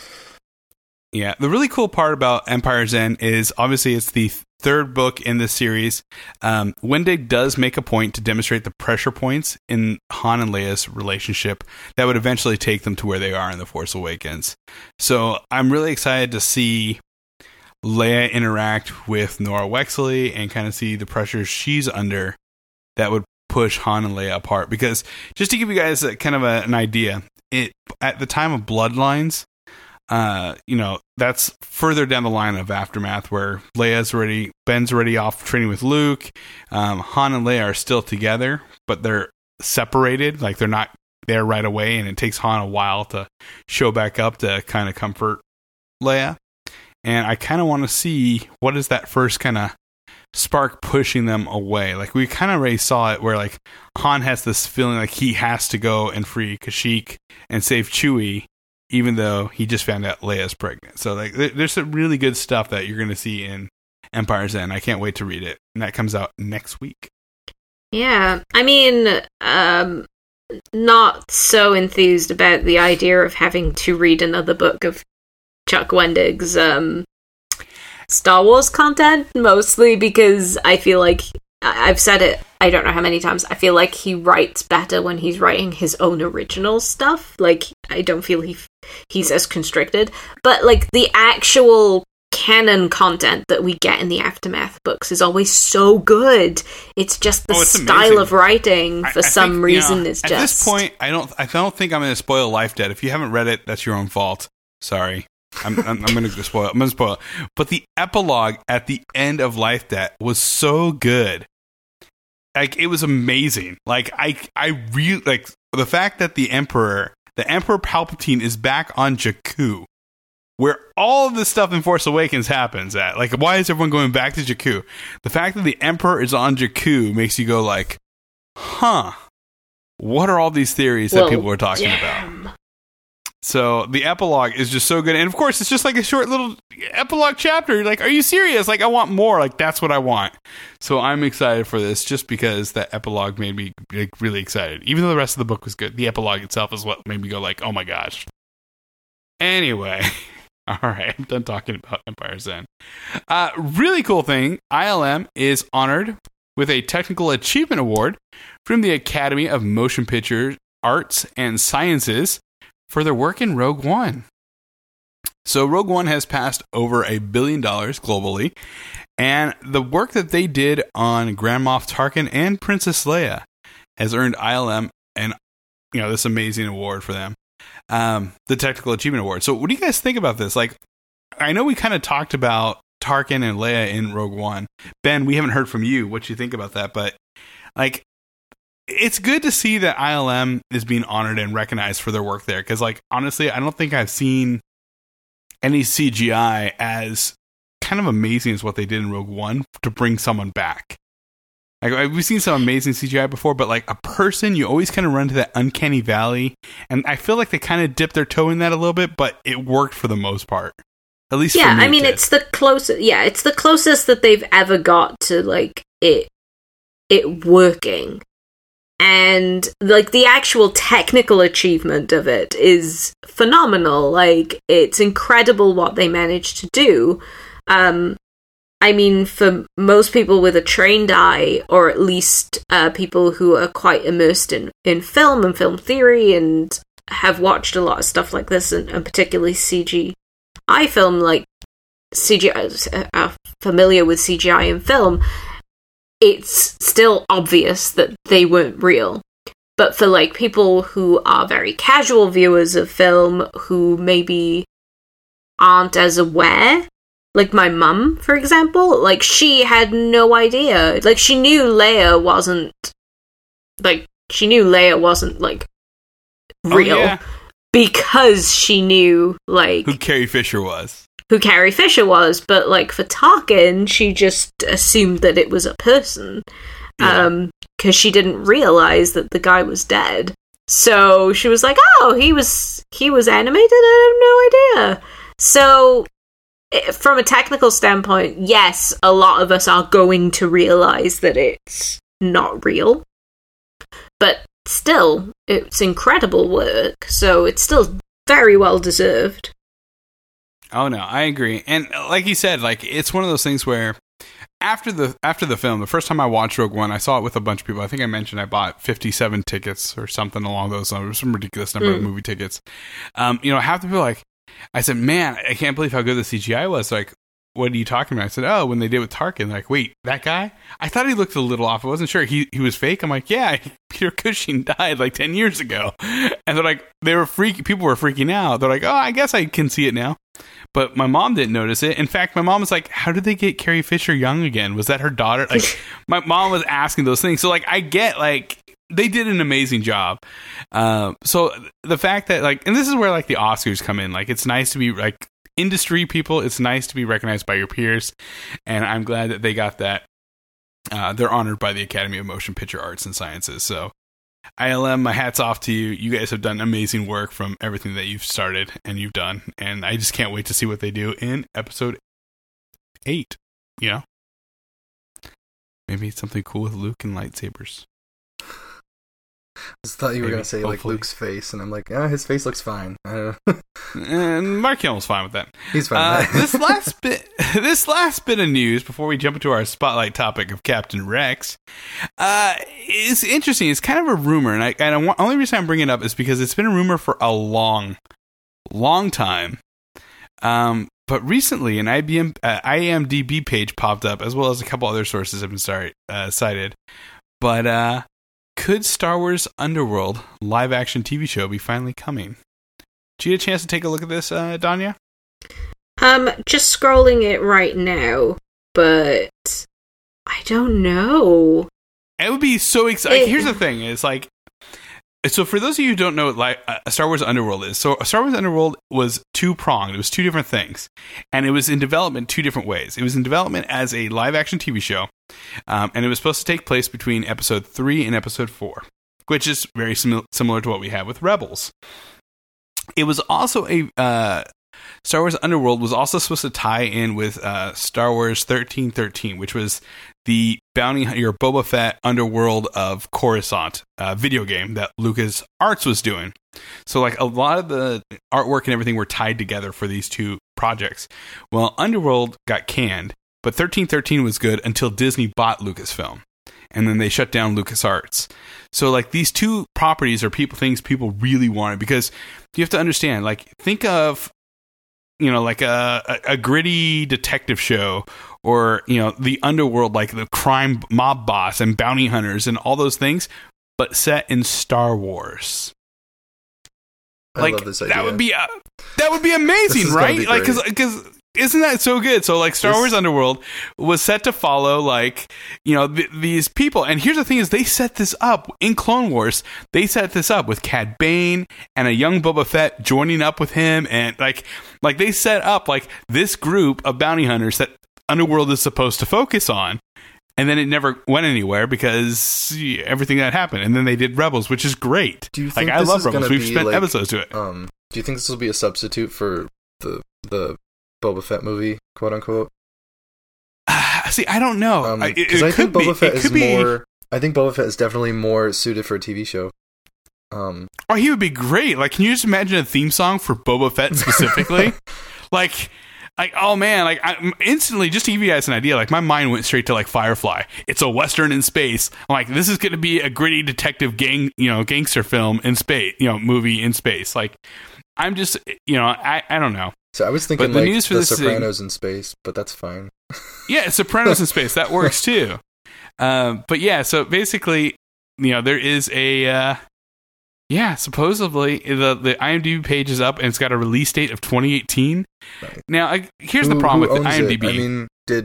[SPEAKER 2] yeah, the really cool part about Empire's End is obviously it's the third book in this series. Um, Wendig does make a point to demonstrate the pressure points in Han and Leia's relationship that would eventually take them to where they are in The Force Awakens. So I'm really excited to see Leia interact with Nora Wexley and kind of see the pressures she's under that would push Han and Leia apart. Because just to give you guys a, kind of a, an idea, it at the time of Bloodlines, uh, you know, that's further down the line of Aftermath where Leia's already, Ben's already off training with Luke. Um, Han and Leia are still together, but they're separated. Like they're not there right away, and it takes Han a while to show back up to kind of comfort Leia. And I kind of want to see what is that first kind of spark pushing them away. Like we kind of already saw it where like Han has this feeling like he has to go and free Kashyyyk and save Chewie, even though he just found out Leia's pregnant. So like there, there's some really good stuff that you're going to see in Empire's End. I can't wait to read it. And that comes out next week.
[SPEAKER 3] Yeah, I mean, um, not so enthused about the idea of having to read another book of Chuck Wendig's um, Star Wars content, mostly because I feel like, I- I've said it, I don't know how many times, I feel like he writes better when he's writing his own original stuff. Like, I don't feel he he's as constricted. But, like, the actual canon content that we get in the Aftermath books is always so good. It's just the
[SPEAKER 2] Oh, it's
[SPEAKER 3] style
[SPEAKER 2] amazing.
[SPEAKER 3] of writing, for
[SPEAKER 2] I- I
[SPEAKER 3] some
[SPEAKER 2] think,
[SPEAKER 3] reason,
[SPEAKER 2] you know,
[SPEAKER 3] is
[SPEAKER 2] at
[SPEAKER 3] just...
[SPEAKER 2] this point, I don't, I don't think I'm going to spoil Life Debt. If you haven't read it, that's your own fault. Sorry. I'm, I'm, I'm going to spoil it. I'm going to spoil it. But the epilogue at the end of Life Debt was so good. Like, it was amazing. Like, I, I really, like, the fact that the Emperor, the Emperor Palpatine is back on Jakku, where all of this stuff in Force Awakens happens at. Like, why is everyone going back to Jakku? The fact that the Emperor is on Jakku makes you go like, huh, what are all these theories that
[SPEAKER 3] well,
[SPEAKER 2] people are talking
[SPEAKER 3] damn.
[SPEAKER 2] about? So the epilogue is just so good. And of course, it's just like a short little epilogue chapter. You're like, are you serious? Like, I want more. Like, that's what I want. So I'm excited for this just because that epilogue made me like, really excited. Even though the rest of the book was good, the epilogue itself is what made me go like, oh my gosh. Anyway, all right, I'm done talking about Empire's End. Uh, really cool thing, I L M is honored with a Technical Achievement Award from the Academy of Motion Picture Arts and Sciences for their work in Rogue One. So Rogue One has passed over a billion dollars globally, and the work that they did on Grand Moff Tarkin and Princess Leia has earned I L M and you know this amazing award for them, um, the Technical Achievement Award. So what do you guys think about this? Like, I know we kind of talked about Tarkin and Leia in Rogue One. Ben, we haven't heard from you what you think about that, but like, it's good to see that I L M is being honored and recognized for their work there. Because, like, honestly, I don't think I've seen any C G I as kind of amazing as what they did in Rogue One to bring someone back. Like, we've seen some amazing C G I before, but like a person, you always kind of run to that uncanny valley. And I feel like they kind of dipped their toe in that a little bit, but it worked for the most part. At least
[SPEAKER 3] yeah,
[SPEAKER 2] for me,
[SPEAKER 3] I mean,
[SPEAKER 2] it
[SPEAKER 3] it's the closest. Yeah, it's the closest that they've ever got to like it, it working. And, like, the actual technical achievement of it is phenomenal. Like, it's incredible what they managed to do. Um, I mean, for most people with a trained eye, or at least uh, people who are quite immersed in, in film and film theory and have watched a lot of stuff like this, and, and particularly C G I film, like, C G I, are familiar with C G I in film, it's still obvious that they weren't real. But for, like, people who are very casual viewers of film, who maybe aren't as aware, like my mum, for example, like, she had no idea. Like, she knew Leia wasn't, like, she knew Leia wasn't, like, real. Oh, yeah. Because she knew, like...
[SPEAKER 2] who Carrie Fisher was.
[SPEAKER 3] Who Carrie Fisher was, but, like, for Tarkin, she just assumed that it was a person. Yeah. Um, because she didn't realize that the guy was dead. So she was like, oh, he was, he was animated? I have no idea. So, from a technical standpoint, yes, a lot of us are going to realize that it's not real. But still, it's incredible work, so it's still very well deserved.
[SPEAKER 2] Oh no, I agree. And like you said, like, it's one of those things where after the after the film, the first time I watched Rogue One, I saw it with a bunch of people. I think I mentioned I bought fifty-seven tickets or something along those lines. Some ridiculous number mm. of movie tickets. Um, you know, half the people like, I said, man, I can't believe how good the C G I was. Like, what are you talking about? I said, oh, when they did with Tarkin. They're like, wait, that guy? I thought he looked a little off. I wasn't sure. He he was fake? I'm like, yeah, Peter Cushing died like ten years ago. And they're like, they were freaking, people were freaking out. They're like, oh, I guess I can see it now. But my mom didn't notice it. In fact, my mom was like, how did they get Carrie Fisher young again? Was that her daughter? Like, my mom was asking those things. So, like, I get, like, they did an amazing job. Uh, so the fact that, like, and this is where, like, the Oscars come in. Like, it's nice to be, like, industry people. It's nice to be recognized by your peers. And I'm glad that they got that. Uh, they're honored by the Academy of Motion Picture Arts and Sciences. So, I L M, my hat's off to you. You guys have done amazing work from everything that you've started and you've done. And I just can't wait to see what they do in episode eight. You know? Maybe it's something cool with Luke and lightsabers.
[SPEAKER 4] I just thought you were going to say, hopefully. Like, Luke's face, and I'm like, ah, his face looks fine. I don't know.
[SPEAKER 2] And Mark Hamill was fine with that.
[SPEAKER 4] He's fine with
[SPEAKER 2] uh, this last bit, this last bit of news before we jump into our spotlight topic of Captain Rex, uh, is interesting. It's kind of a rumor, and I, and the only reason I'm bringing it up is because it's been a rumor for a long, long time. Um, but recently, an I B M, uh, I M D B page popped up, as well as a couple other sources have been started, uh, cited. But uh, could Star Wars Underworld live-action T V show be finally coming? Did you get a chance to take a look at this, uh, Danya?
[SPEAKER 3] Um, just scrolling it right now, but I don't know.
[SPEAKER 2] It would be so exciting.
[SPEAKER 3] It-
[SPEAKER 2] Here's the thing: is like, so for those of you who don't know what like uh, Star Wars Underworld is, so Star Wars Underworld was two pronged. It was two different things, and it was in development two different ways. It was in development as a live action T V show, um, and it was supposed to take place between Episode three and Episode four, which is very sim- similar to what we have with Rebels. It was also a uh, Star Wars Underworld was also supposed to tie in with uh, Star Wars thirteen thirteen, which was the bounty hunter Boba Fett Underworld of Coruscant uh, video game that Lucas Arts was doing. So like a lot of the artwork and everything were tied together for these two projects. Well, Underworld got canned, but thirteen thirteen was good until Disney bought Lucasfilm. And then they shut down LucasArts. So like these two properties are people things people really wanted, because you have to understand, like think of, you know, like a, a, a gritty detective show, or, you know, the underworld, like the crime mob boss and bounty hunters and all those things, but set in Star Wars.
[SPEAKER 4] I
[SPEAKER 2] Like
[SPEAKER 4] love this idea.
[SPEAKER 2] that would be a, that would be amazing,
[SPEAKER 4] is gonna
[SPEAKER 2] right?
[SPEAKER 4] be
[SPEAKER 2] Like
[SPEAKER 4] great.
[SPEAKER 2] because because isn't that so good? So like Star
[SPEAKER 4] This-
[SPEAKER 2] Wars Underworld was set to follow like, you know, th- these people, and here's the thing: is they set this up in Clone Wars. They set this up with Cad Bane and a young Boba Fett joining up with him, and like like they set up like this group of bounty hunters that Underworld is supposed to focus on. And then it never went anywhere because everything that happened. And then they did Rebels, which is great.
[SPEAKER 4] Do you
[SPEAKER 2] like
[SPEAKER 4] think
[SPEAKER 2] I
[SPEAKER 4] this
[SPEAKER 2] love
[SPEAKER 4] is
[SPEAKER 2] Rebels.
[SPEAKER 4] gonna
[SPEAKER 2] We've
[SPEAKER 4] be
[SPEAKER 2] spent
[SPEAKER 4] like,
[SPEAKER 2] episodes to it.
[SPEAKER 4] Um, do you think this will be a substitute for the the Boba Fett movie, quote unquote?
[SPEAKER 2] See, I don't know.
[SPEAKER 4] Um,
[SPEAKER 2] I, it,
[SPEAKER 4] because
[SPEAKER 2] it
[SPEAKER 4] I think
[SPEAKER 2] could be.
[SPEAKER 4] Boba Fett
[SPEAKER 2] It
[SPEAKER 4] is
[SPEAKER 2] could be.
[SPEAKER 4] more. I think Boba Fett is definitely more suited for a T V show. Um,
[SPEAKER 2] Oh, he would be great. Like, can you just imagine a theme song for Boba Fett specifically? like, like, oh man, like, I, instantly, just to give you guys an idea, like, my mind went straight to like Firefly. It's a western in space. I'm like, this is going to be a gritty detective gang, you know, gangster film in space, you know, movie in space. Like, I'm just, you know, I, I don't know.
[SPEAKER 4] so I was thinking
[SPEAKER 2] But the
[SPEAKER 4] like
[SPEAKER 2] news for
[SPEAKER 4] The
[SPEAKER 2] this thing-
[SPEAKER 4] Sopranos in space, but that's fine.
[SPEAKER 2] Yeah, Sopranos in space. That works too. Um, but yeah, so basically, you know, there is a, uh, yeah, supposedly the the IMDb page is up and it's got a release date of twenty eighteen.
[SPEAKER 4] Right.
[SPEAKER 2] Now, I, here's
[SPEAKER 4] Who-
[SPEAKER 2] the problem
[SPEAKER 4] who
[SPEAKER 2] with the
[SPEAKER 4] owns it?
[SPEAKER 2] IMDb.
[SPEAKER 4] I mean, did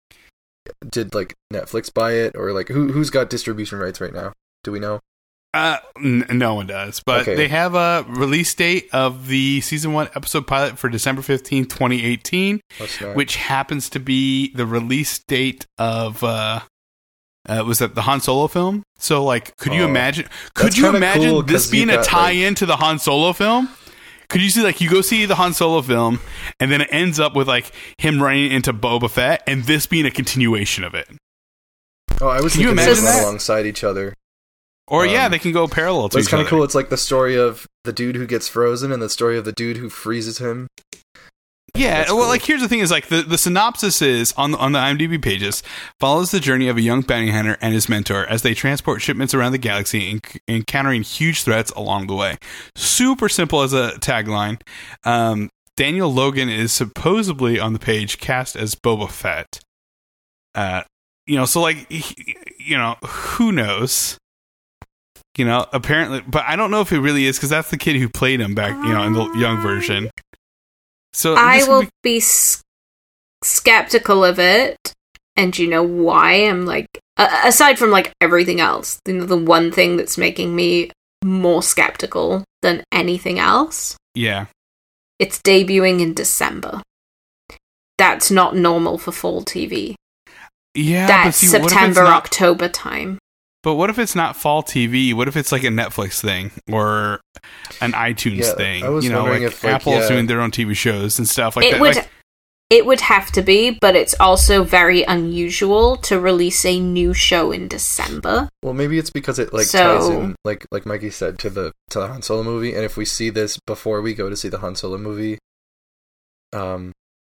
[SPEAKER 4] did like Netflix buy it, or like who who's got distribution rights right now? Do we know?
[SPEAKER 2] Uh, n- no one does, but
[SPEAKER 4] Okay.
[SPEAKER 2] they have a release date of the season one episode pilot for December fifteenth, twenty eighteen,
[SPEAKER 4] Let's not.
[SPEAKER 2] which happens to be the release date of, uh, uh, was that the Han Solo film? So, like, could you
[SPEAKER 4] Oh,
[SPEAKER 2] imagine, could
[SPEAKER 4] that's
[SPEAKER 2] you
[SPEAKER 4] kinda
[SPEAKER 2] imagine
[SPEAKER 4] cool
[SPEAKER 2] this
[SPEAKER 4] 'cause you
[SPEAKER 2] being a
[SPEAKER 4] got,
[SPEAKER 2] tie-in to the Han Solo film? Could you see, like, you go see the Han Solo film, and then it ends up with, like, him running into Boba Fett, and this being a continuation of it?
[SPEAKER 4] Oh, I was
[SPEAKER 2] Can you
[SPEAKER 4] thinking they
[SPEAKER 2] imagine
[SPEAKER 4] run
[SPEAKER 2] that?
[SPEAKER 4] alongside each other.
[SPEAKER 2] Or, yeah,
[SPEAKER 4] Um,
[SPEAKER 2] they can go parallel to
[SPEAKER 4] But it's
[SPEAKER 2] each
[SPEAKER 4] kind
[SPEAKER 2] other.
[SPEAKER 4] of cool. It's like the story of the dude who gets frozen and the story of the dude who freezes him.
[SPEAKER 2] Yeah,
[SPEAKER 4] That's
[SPEAKER 2] well,
[SPEAKER 4] cool.
[SPEAKER 2] like here's the thing: is like the, the synopsis is on the, on the IMDb pages follows the journey of a young bounty hunter and his mentor as they transport shipments around the galaxy, en- encountering huge threats along the way. Super simple as a tagline. Um, Daniel Logan is supposedly on the page cast as Boba Fett. Uh, you know, so like, he- you know, who knows? You know, apparently, but I don't know if it really is because that's the kid who played him back, you know, in the young version. So
[SPEAKER 3] I
[SPEAKER 2] this
[SPEAKER 3] will
[SPEAKER 2] would
[SPEAKER 3] be s- skeptical of it, and you know why? I'm like, uh, aside from like everything else, you know, the one thing that's making me more skeptical than anything else,
[SPEAKER 2] yeah.
[SPEAKER 3] it's debuting in December. That's not normal for fall T V.
[SPEAKER 2] Yeah,
[SPEAKER 3] That's
[SPEAKER 2] but see, what if it's
[SPEAKER 3] September,
[SPEAKER 2] not-
[SPEAKER 3] October time.
[SPEAKER 2] But what if it's not fall T V? What if it's like a Netflix thing or an iTunes
[SPEAKER 4] Yeah,
[SPEAKER 2] thing?
[SPEAKER 4] I was
[SPEAKER 2] you know,
[SPEAKER 4] wondering
[SPEAKER 2] like
[SPEAKER 4] if, like,
[SPEAKER 2] Apple's
[SPEAKER 4] yeah.
[SPEAKER 2] doing their own T V shows and stuff like
[SPEAKER 3] it
[SPEAKER 2] that.
[SPEAKER 3] would
[SPEAKER 2] Like,
[SPEAKER 3] it would have to be, but it's also very unusual to release a new show in December.
[SPEAKER 4] Well, maybe it's because it like
[SPEAKER 3] So-
[SPEAKER 4] ties in, like like Mikey said, to the to the Han Solo movie, and if we see this before we go to see the Han Solo movie, um,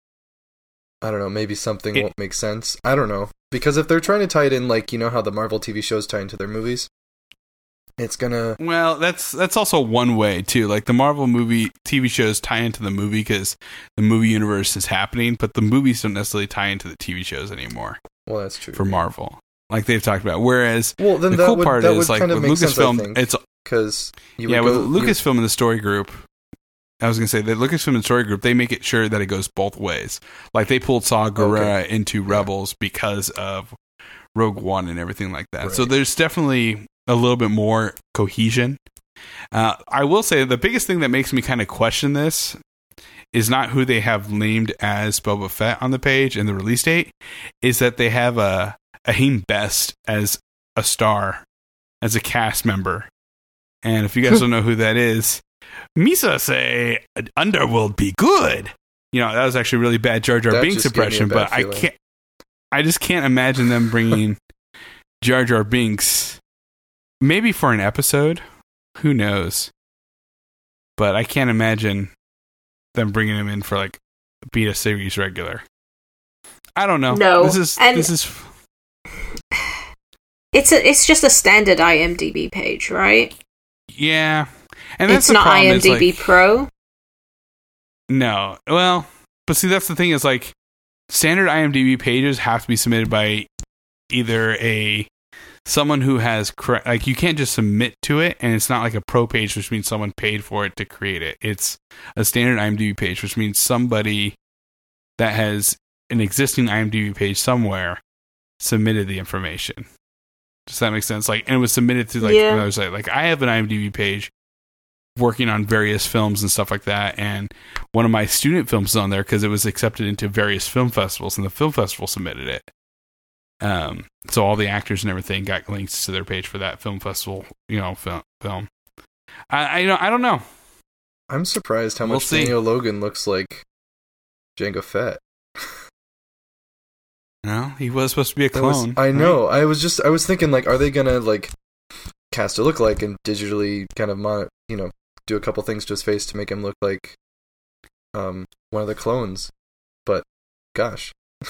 [SPEAKER 4] I don't know, maybe something
[SPEAKER 2] It-
[SPEAKER 4] won't make sense. I don't know, because if they're trying to tie it in, like you know how the Marvel T V shows tie into their movies, it's gonna.
[SPEAKER 2] well, that's that's also one way too. Like the Marvel movie T V shows tie into the movie because the movie universe is happening, but the movies don't necessarily tie into the T V shows anymore
[SPEAKER 4] Well, that's true
[SPEAKER 2] for Marvel, like they've talked about. Whereas
[SPEAKER 4] Well, then
[SPEAKER 2] the
[SPEAKER 4] that
[SPEAKER 2] cool
[SPEAKER 4] would,
[SPEAKER 2] part
[SPEAKER 4] that
[SPEAKER 2] is
[SPEAKER 4] would
[SPEAKER 2] like
[SPEAKER 4] kind of
[SPEAKER 2] with
[SPEAKER 4] make sense, I
[SPEAKER 2] Lucasfilm,
[SPEAKER 4] think,
[SPEAKER 2] it's
[SPEAKER 4] because you
[SPEAKER 2] yeah
[SPEAKER 4] would
[SPEAKER 2] with
[SPEAKER 4] go, you-
[SPEAKER 2] Lucasfilm and the story group. I was going to say, the Lucasfilm and Story Group, they make it sure that it goes both ways. Like, they pulled Saw Gerrera okay. into Rebels yeah. because of Rogue One and everything like that. Right. So there's definitely a little bit more cohesion. Uh, I will say, the biggest thing that makes me kind of question this is not who they have named as Boba Fett on the page and the release date, is that they have a Ahim Best as a star, as a cast member. And if you guys don't know who that is, Misa say, Underworld be good. You know, that was actually a really bad Jar Jar
[SPEAKER 4] That
[SPEAKER 2] Binks
[SPEAKER 4] just gave me a
[SPEAKER 2] impression,
[SPEAKER 4] bad
[SPEAKER 2] but I
[SPEAKER 4] feeling.
[SPEAKER 2] can't, I just can't imagine them bringing Jar Jar Binks, maybe for an episode, who knows? But I can't imagine them bringing him in for like be a series regular. I don't know.
[SPEAKER 3] No,
[SPEAKER 2] this is
[SPEAKER 3] and
[SPEAKER 2] this is.
[SPEAKER 3] It's a, it's just a standard IMDb page, right?
[SPEAKER 2] Yeah, and that's
[SPEAKER 3] It's
[SPEAKER 2] the
[SPEAKER 3] not
[SPEAKER 2] problem, is,
[SPEAKER 3] IMDb
[SPEAKER 2] like,
[SPEAKER 3] Pro.
[SPEAKER 2] No, well, but see, that's the thing is like standard IMDb pages have to be submitted by either a someone who has cre- like you can't just submit to it, and it's not like a pro page, which means someone paid for it to create it. It's a standard IMDb page, which means somebody that has an existing IMDb page somewhere submitted the information. Does that make sense? Like, and it was submitted to like
[SPEAKER 3] Yeah.
[SPEAKER 2] another site. Like, I have an IMDb page working on various films and stuff like that, and one of my student films is on there because it was accepted into various film festivals, and the film festival submitted it. Um, so all the actors and everything got links to their page for that film festival, you know, film. film. I, I, you know, I don't know.
[SPEAKER 4] I'm surprised how
[SPEAKER 2] We'll
[SPEAKER 4] much
[SPEAKER 2] see.
[SPEAKER 4] Daniel Logan looks like Jango Fett.
[SPEAKER 2] No, he was supposed to be a
[SPEAKER 4] That was-
[SPEAKER 2] clone.
[SPEAKER 4] I
[SPEAKER 2] right?
[SPEAKER 4] know. I was just I was thinking like, are they gonna like cast a look-alike and digitally kind of mon- you know do a couple things to his face to make him look like um one of the clones? But gosh,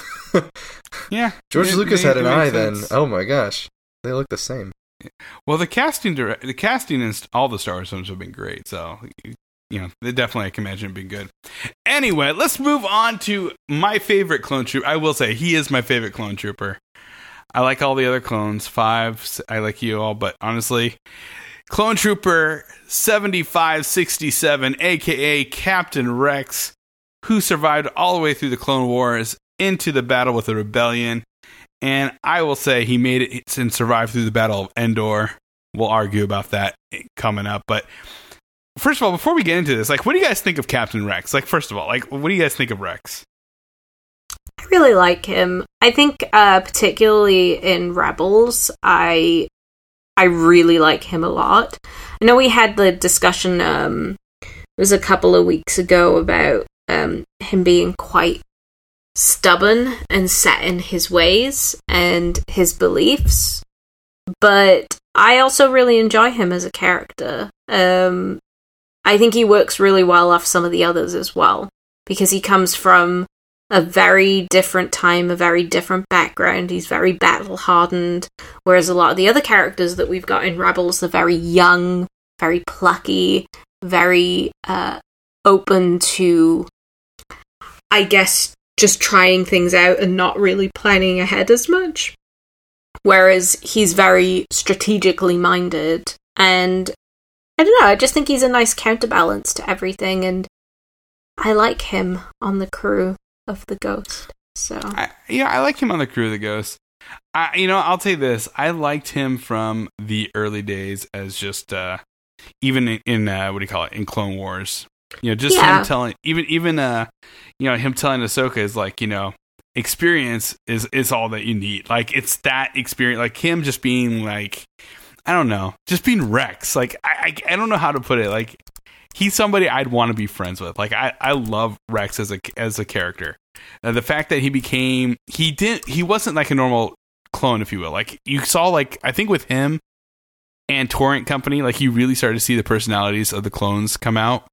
[SPEAKER 2] Yeah,
[SPEAKER 4] George
[SPEAKER 2] it-
[SPEAKER 4] Lucas
[SPEAKER 2] it-
[SPEAKER 4] had
[SPEAKER 2] it
[SPEAKER 4] an eye
[SPEAKER 2] makes
[SPEAKER 4] then.
[SPEAKER 2] sense.
[SPEAKER 4] Oh my gosh, they look the same.
[SPEAKER 2] Well, the casting, direct, the casting in all the Star Wars films have been great. So, you know, they definitely, I can imagine it being good. Anyway, let's move on to my favorite clone trooper. I will say he is my favorite clone trooper. I like all the other clones. Five, I like you all, but honestly, Clone Trooper seventy-five sixty-seven, aka Captain Rex, who survived all the way through the Clone Wars into the battle with the Rebellion. And I will say he made it and survived through the Battle of Endor. We'll argue about that coming up. But first of all, before we get into this, like, what do you guys think of Captain Rex? Like, first of all, like, what do you guys think of Rex?
[SPEAKER 3] I really like him. I think, uh, particularly in Rebels, I I really like him a lot. I know we had the discussion, um, it was a couple of weeks ago about um, him being quite stubborn and set in his ways and his beliefs, but I also really enjoy him as a character. Um, I think he works really well off some of the others as well, because he comes from a very different time, a very different background. He's very battle-hardened, whereas a lot of the other characters that we've got in Rebels are very young, very plucky, very uh, open to, I guess, just trying things out and not really planning ahead as much. Whereas he's very strategically minded, and I don't know, I just think he's a nice counterbalance to everything, and I like him on the crew of the Ghost. So
[SPEAKER 2] I, yeah, I like him on the crew of the Ghost. I, you know, I'll tell you this. I liked him from the early days as just, uh, even in, in uh, what do you call it, in Clone Wars. You know, just
[SPEAKER 3] Yeah.
[SPEAKER 2] him telling, even, even, uh, you know, him telling Ahsoka is like, you know, experience is, is all that you need. Like, it's that experience, like him just being like, I don't know, just being Rex. Like, I, I, I don't know how to put it. Like, he's somebody I'd want to be friends with. Like, I, I love Rex as a, as a character. Uh, the fact that he became, he didn't, he wasn't like a normal clone, if you will. Like, you saw, like, I think with him and Torrent Company, like, you really started to see the personalities of the clones come out.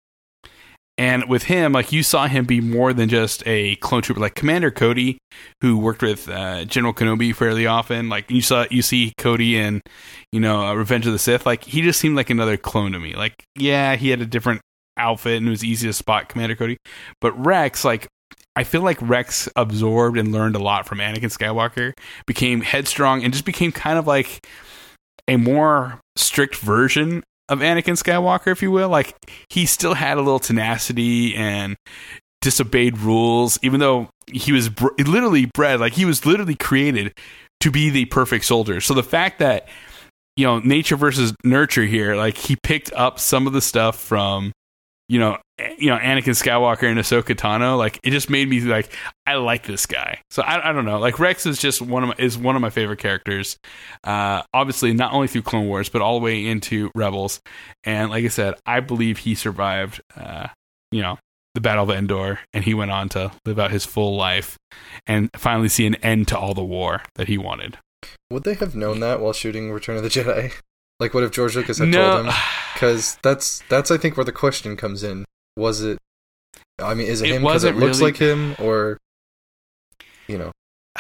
[SPEAKER 2] And with him, like, you saw him be more than just a clone trooper. Like Commander Cody, who worked with uh, General Kenobi fairly often. Like, you saw, you see Cody in, you know, uh, Revenge of the Sith. Like, he just seemed like another clone to me. Like, yeah, he had a different outfit and it was easy to spot Commander Cody. But Rex, like, I feel like Rex absorbed and learned a lot from Anakin Skywalker, became headstrong, and just became kind of like a more strict version of Anakin Skywalker, if you will. Like, he still had a little tenacity and disobeyed rules, even though he was br- literally bred, like he was literally created to be the perfect soldier. So the fact that, you know, nature versus nurture here, like he picked up some of the stuff from, you know, you know, Anakin Skywalker and Ahsoka Tano, like it just made me like, I like this guy. So I, I don't know, like Rex is just one of my, is one of my favorite characters. Uh, obviously not only through Clone Wars, but all the way into Rebels. And like I said, I believe he survived, uh, you know, the Battle of Endor, and he went on to live out his full life and finally see an end to all the war that he wanted.
[SPEAKER 4] Would they have known that while shooting Return of the Jedi? Like, what if George Lucas had
[SPEAKER 2] no.
[SPEAKER 4] told him? Because that's, that's, I think, where the question comes in. Was it, I mean, is it, it him because it looks really... like him, or, you know?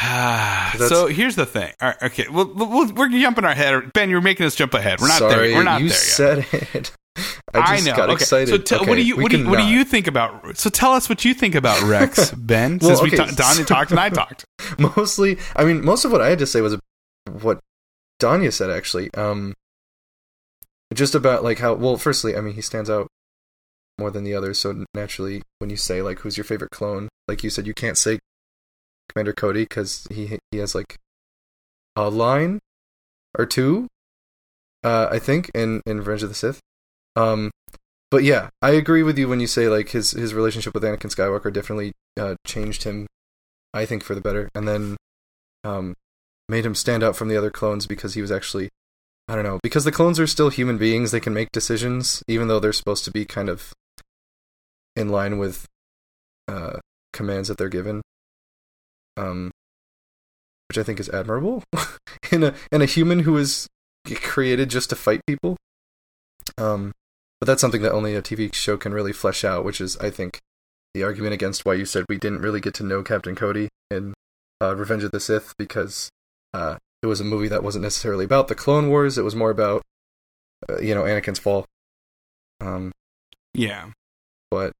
[SPEAKER 2] So here's the thing. All right, okay, well, we'll, we're jumping ahead. Ben, you're making us jump ahead. We're not
[SPEAKER 4] Sorry,
[SPEAKER 2] there. We're not
[SPEAKER 4] you
[SPEAKER 2] there yet.
[SPEAKER 4] said it. I just
[SPEAKER 2] I know.
[SPEAKER 4] got
[SPEAKER 2] okay.
[SPEAKER 4] excited.
[SPEAKER 2] So t-
[SPEAKER 4] okay,
[SPEAKER 2] what do you what do you, what do you think about? So tell us what you think about Rex, Ben.
[SPEAKER 4] well,
[SPEAKER 2] since
[SPEAKER 4] okay.
[SPEAKER 2] we ta- Danya talked and I talked.
[SPEAKER 4] Mostly, I mean, most of what I had to say was what Danya said. Actually, um, just about like how. Well, firstly, I mean, he stands out more than the others. So naturally, when you say like, "Who's your favorite clone?" Like you said, you can't say Commander Cody because he he has like a line or two, uh, I think, in in Revenge of the Sith. Um, but yeah, I agree with you when you say like his his relationship with Anakin Skywalker definitely uh, changed him, I think, for the better, and then um, made him stand out from the other clones because he was actually, I don't know, because the clones are still human beings. They can make decisions even though they're supposed to be kind of in line with uh, commands that they're given, um, which I think is admirable in a in a human who is created just to fight people. Um, but that's something that only a T V show can really flesh out, which is, I think, the argument against why you said we didn't really get to know Captain Cody in uh, Revenge of the Sith, because uh, it was a movie that wasn't necessarily about the Clone Wars. It was more about, uh, you know, Anakin's fall. Um,
[SPEAKER 2] yeah.
[SPEAKER 4] But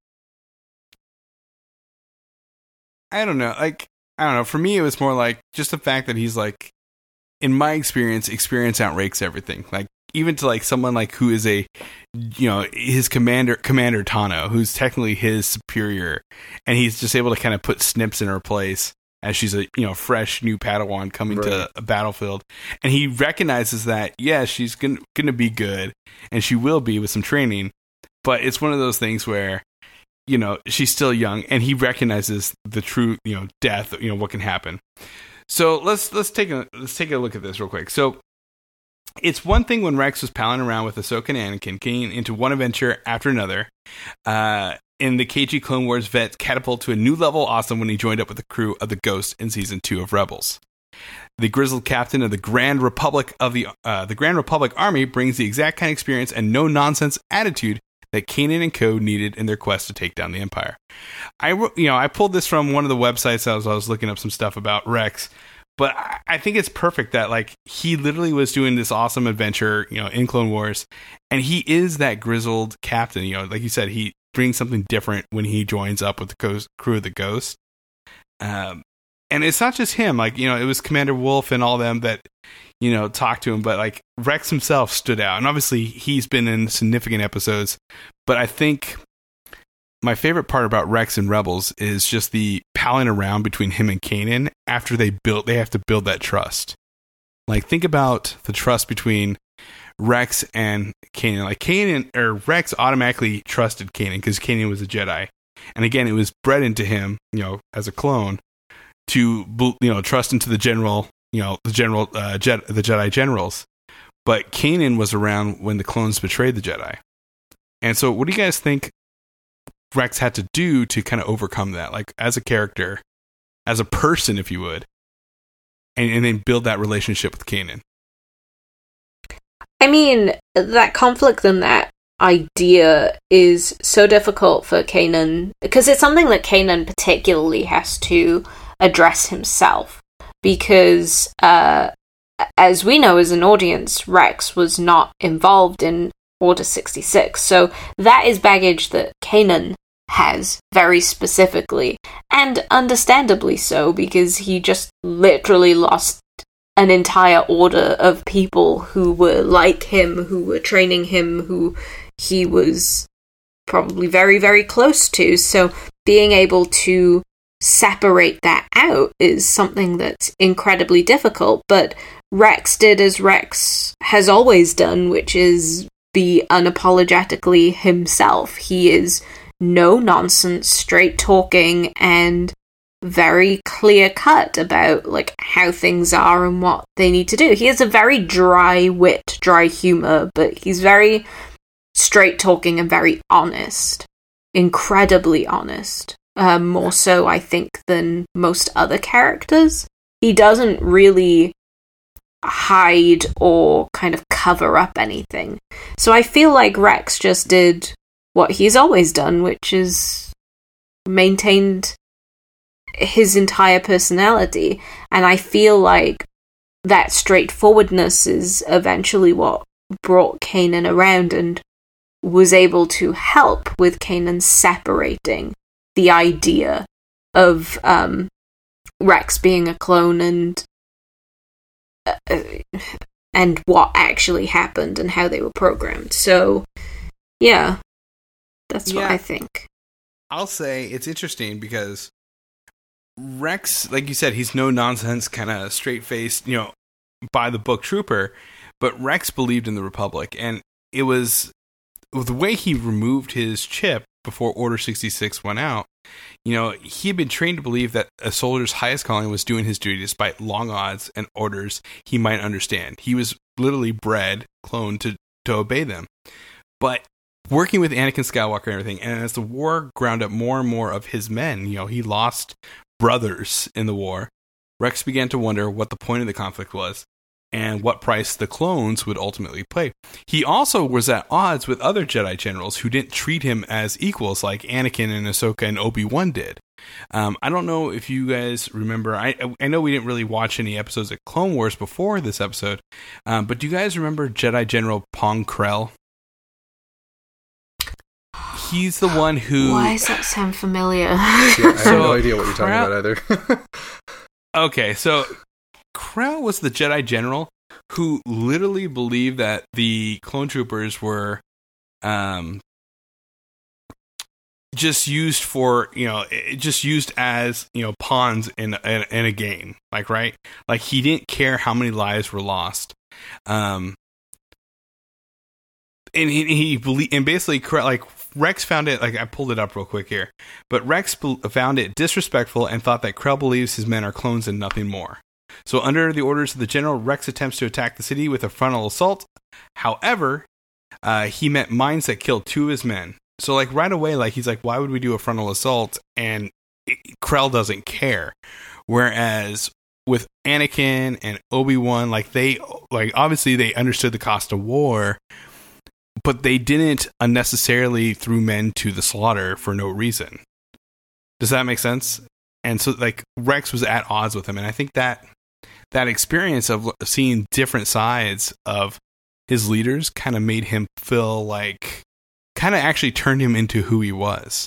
[SPEAKER 2] I don't know. Like, I don't know. For me, it was more like just the fact that he's like, in my experience, experience outranks everything. Like, even to like someone like who is a, you know, his commander, Commander Tano, who's technically his superior, and he's just able to kind of put Snips in her place as she's a, you know, fresh new Padawan coming right. to a battlefield, and he recognizes that yeah, she's gonna gonna be good, and she will be with some training, but it's one of those things where, you know, she's still young, and he recognizes the true, you know, death, you know, what can happen. So let's let's take a let's take a look at this real quick. So. It's one thing when Rex was palling around with Ahsoka and Anakin, getting into one adventure after another. Uh, in the K G Clone Wars vet catapult to a new level awesome when he joined up with the crew of the Ghost in season two of Rebels. The grizzled captain of the Grand Republic of the uh, the Grand Republic Army brings the exact kind of experience and no nonsense attitude that Kanan and co needed in their quest to take down the Empire. I you know I pulled this from one of the websites as I was looking up some stuff about Rex. But I think it's perfect that like he literally was doing this awesome adventure, you know, in Clone Wars, and he is that grizzled captain. You know, like you said, he brings something different when he joins up with the ghost, crew of the Ghost. Um, and it's not just him. Like, you know, it was Commander Wolf and all them that, you know, talked to him. But like Rex himself stood out, and obviously he's been in significant episodes. But I think my favorite part about Rex and Rebels is just the palling around between him and Kanan after they built, they have to build that trust. Like, think about the trust between Rex and Kanan. Like, Kanan, or Rex automatically trusted Kanan because Kanan was a Jedi. And again, it was bred into him, you know, as a clone to, you know, trust into the general, you know, the general, uh, Jedi, the Jedi generals. But Kanan was around when the clones betrayed the Jedi. And so what do you guys think Rex had to do to kind of overcome that, like as a character, as a person, if you would, and, and then build that relationship with Kanan?
[SPEAKER 3] I mean, that conflict and that idea is so difficult for Kanan because it's something that Kanan particularly has to address himself because, uh, as we know as an audience, Rex was not involved in Order sixty-six, so that is baggage that Kanan has very specifically, and understandably so, because he just literally lost an entire order of people who were like him, who were training him, who he was probably very, very close to. So being able to separate that out is something that's incredibly difficult. But Rex did as Rex has always done, which is be unapologetically himself. He is no nonsense, straight talking, and very clear cut about like how things are and what they need to do. He has a very dry wit, dry humor, but he's very straight talking and very honest, incredibly honest. Um, more so, I think, than most other characters. He doesn't really hide or kind of cover up anything. So I feel like Rex just did what he's always done, which is maintained his entire personality. And I feel like that straightforwardness is eventually what brought Kanan around and was able to help with Kanan separating the idea of um, Rex being a clone and uh, and what actually happened and how they were programmed. So, yeah, that's
[SPEAKER 2] yeah,
[SPEAKER 3] what I think.
[SPEAKER 2] I'll say it's interesting because Rex, like you said, he's no nonsense, kind of straight faced, you know, by the book trooper. But Rex believed in the Republic, and it was the way he removed his chip before Order sixty-six went out. You know, he had been trained to believe that a soldier's highest calling was doing his duty despite long odds and orders he might understand. He was literally bred, cloned to, to obey them. But working with Anakin Skywalker and everything, and as the war ground up more and more of his men, you know, he lost brothers in the war, Rex began to wonder what the point of the conflict was and what price the clones would ultimately pay. He also was at odds with other Jedi generals who didn't treat him as equals like Anakin and Ahsoka and Obi-Wan did. Um, I don't know if you guys remember, I I know we didn't really watch any episodes of Clone Wars before this episode, um, but do you guys remember Jedi General Pong Krell? He's the one who...
[SPEAKER 3] Why does that sound familiar?
[SPEAKER 4] Yeah, I have
[SPEAKER 2] So,
[SPEAKER 4] no idea what you're talking
[SPEAKER 2] Krell-
[SPEAKER 4] about either.
[SPEAKER 2] Okay, so Krell was the Jedi General who literally believed that the clone troopers were um, just used for, you know, just used as, you know, pawns in, in, in a game. Like, right? Like, he didn't care how many lives were lost. Um, and he, he believed, and basically, like, Rex found it, like, I pulled it up real quick here, but Rex be- found it disrespectful and thought that Krell believes his men are clones and nothing more. So under the orders of the general, Rex attempts to attack the city with a frontal assault. However, uh, he met mines that killed two of his men. So, like, right away, like, he's like, why would we do a frontal assault? And it, Krell doesn't care. Whereas with Anakin and Obi-Wan, like, they, like, obviously they understood the cost of war, but they didn't unnecessarily threw men to the slaughter for no reason. Does that make sense? And so, like, Rex was at odds with him, and I think that that experience of seeing different sides of his leaders kind of made him feel like, kind of actually turned him into who he was.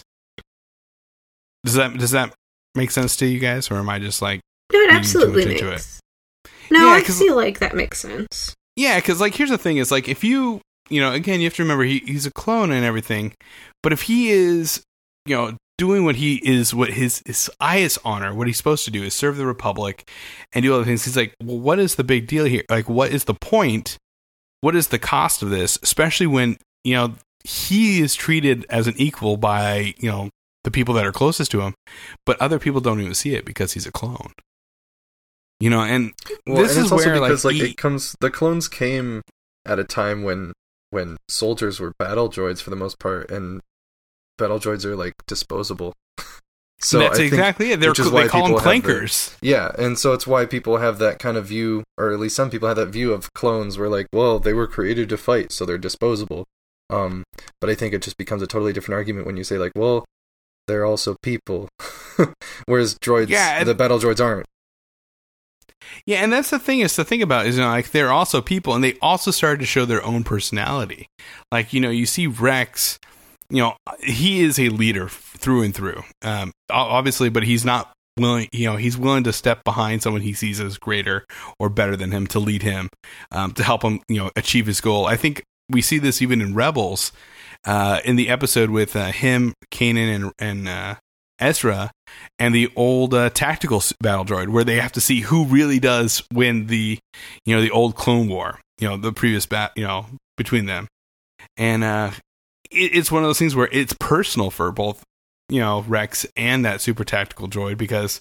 [SPEAKER 2] Does that does that make sense to you guys, or am I just like
[SPEAKER 3] No, it
[SPEAKER 2] reading too
[SPEAKER 3] absolutely
[SPEAKER 2] much into
[SPEAKER 3] makes.
[SPEAKER 2] it?
[SPEAKER 3] No,
[SPEAKER 2] Yeah,
[SPEAKER 3] I
[SPEAKER 2] 'cause-
[SPEAKER 3] feel like that makes sense.
[SPEAKER 2] Yeah, because, like, here's the thing: is like, if you, you know, again, you have to remember he, he's a clone and everything, but if he is, you know, doing what he is, what his, his highest honor, what he's supposed to do is serve the Republic and do other things. He's like, well, what is the big deal here? Like, what is the point? What is the cost of this? Especially when, you know, he is treated as an equal by, you know, the people that are closest to him, but other people don't even see it because he's a clone. You know, and
[SPEAKER 4] Well,
[SPEAKER 2] this
[SPEAKER 4] and
[SPEAKER 2] is
[SPEAKER 4] it's also
[SPEAKER 2] where,
[SPEAKER 4] because
[SPEAKER 2] like,
[SPEAKER 4] like
[SPEAKER 2] he-
[SPEAKER 4] it comes, the clones came at a time when when soldiers were battle droids for the most part, and battle droids are like disposable. So
[SPEAKER 2] that's
[SPEAKER 4] I think,
[SPEAKER 2] exactly it. They're,
[SPEAKER 4] which is
[SPEAKER 2] they
[SPEAKER 4] why
[SPEAKER 2] call them
[SPEAKER 4] people have the-
[SPEAKER 2] clankers.
[SPEAKER 4] Yeah, and so it's why people have that kind of view, or at least some people have that view of clones, where like, well, they were created to fight, so they're disposable. Um, but I think it just becomes a totally different argument when you say like, well, they're also people, whereas droids,
[SPEAKER 2] Yeah, and-
[SPEAKER 4] the battle droids aren't.
[SPEAKER 2] Yeah, and that's the thing is to think about is, you know, like, they're also people, and they also started to show their own personality. Like, you know, you see Rex, you know, he is a leader through and through, um, obviously, but he's not willing, you know, he's willing to step behind someone he sees as greater or better than him to lead him, um, to help him, you know, achieve his goal. I think we see this even in Rebels, uh, in the episode with uh, him, Kanan, and and uh, Ezra, and the old uh, tactical battle droid, where they have to see who really does win the, you know, the old Clone War, you know, the previous bat, you know, between them, and uh, it, it's one of those things where it's personal for both, you know, Rex and that super tactical droid, because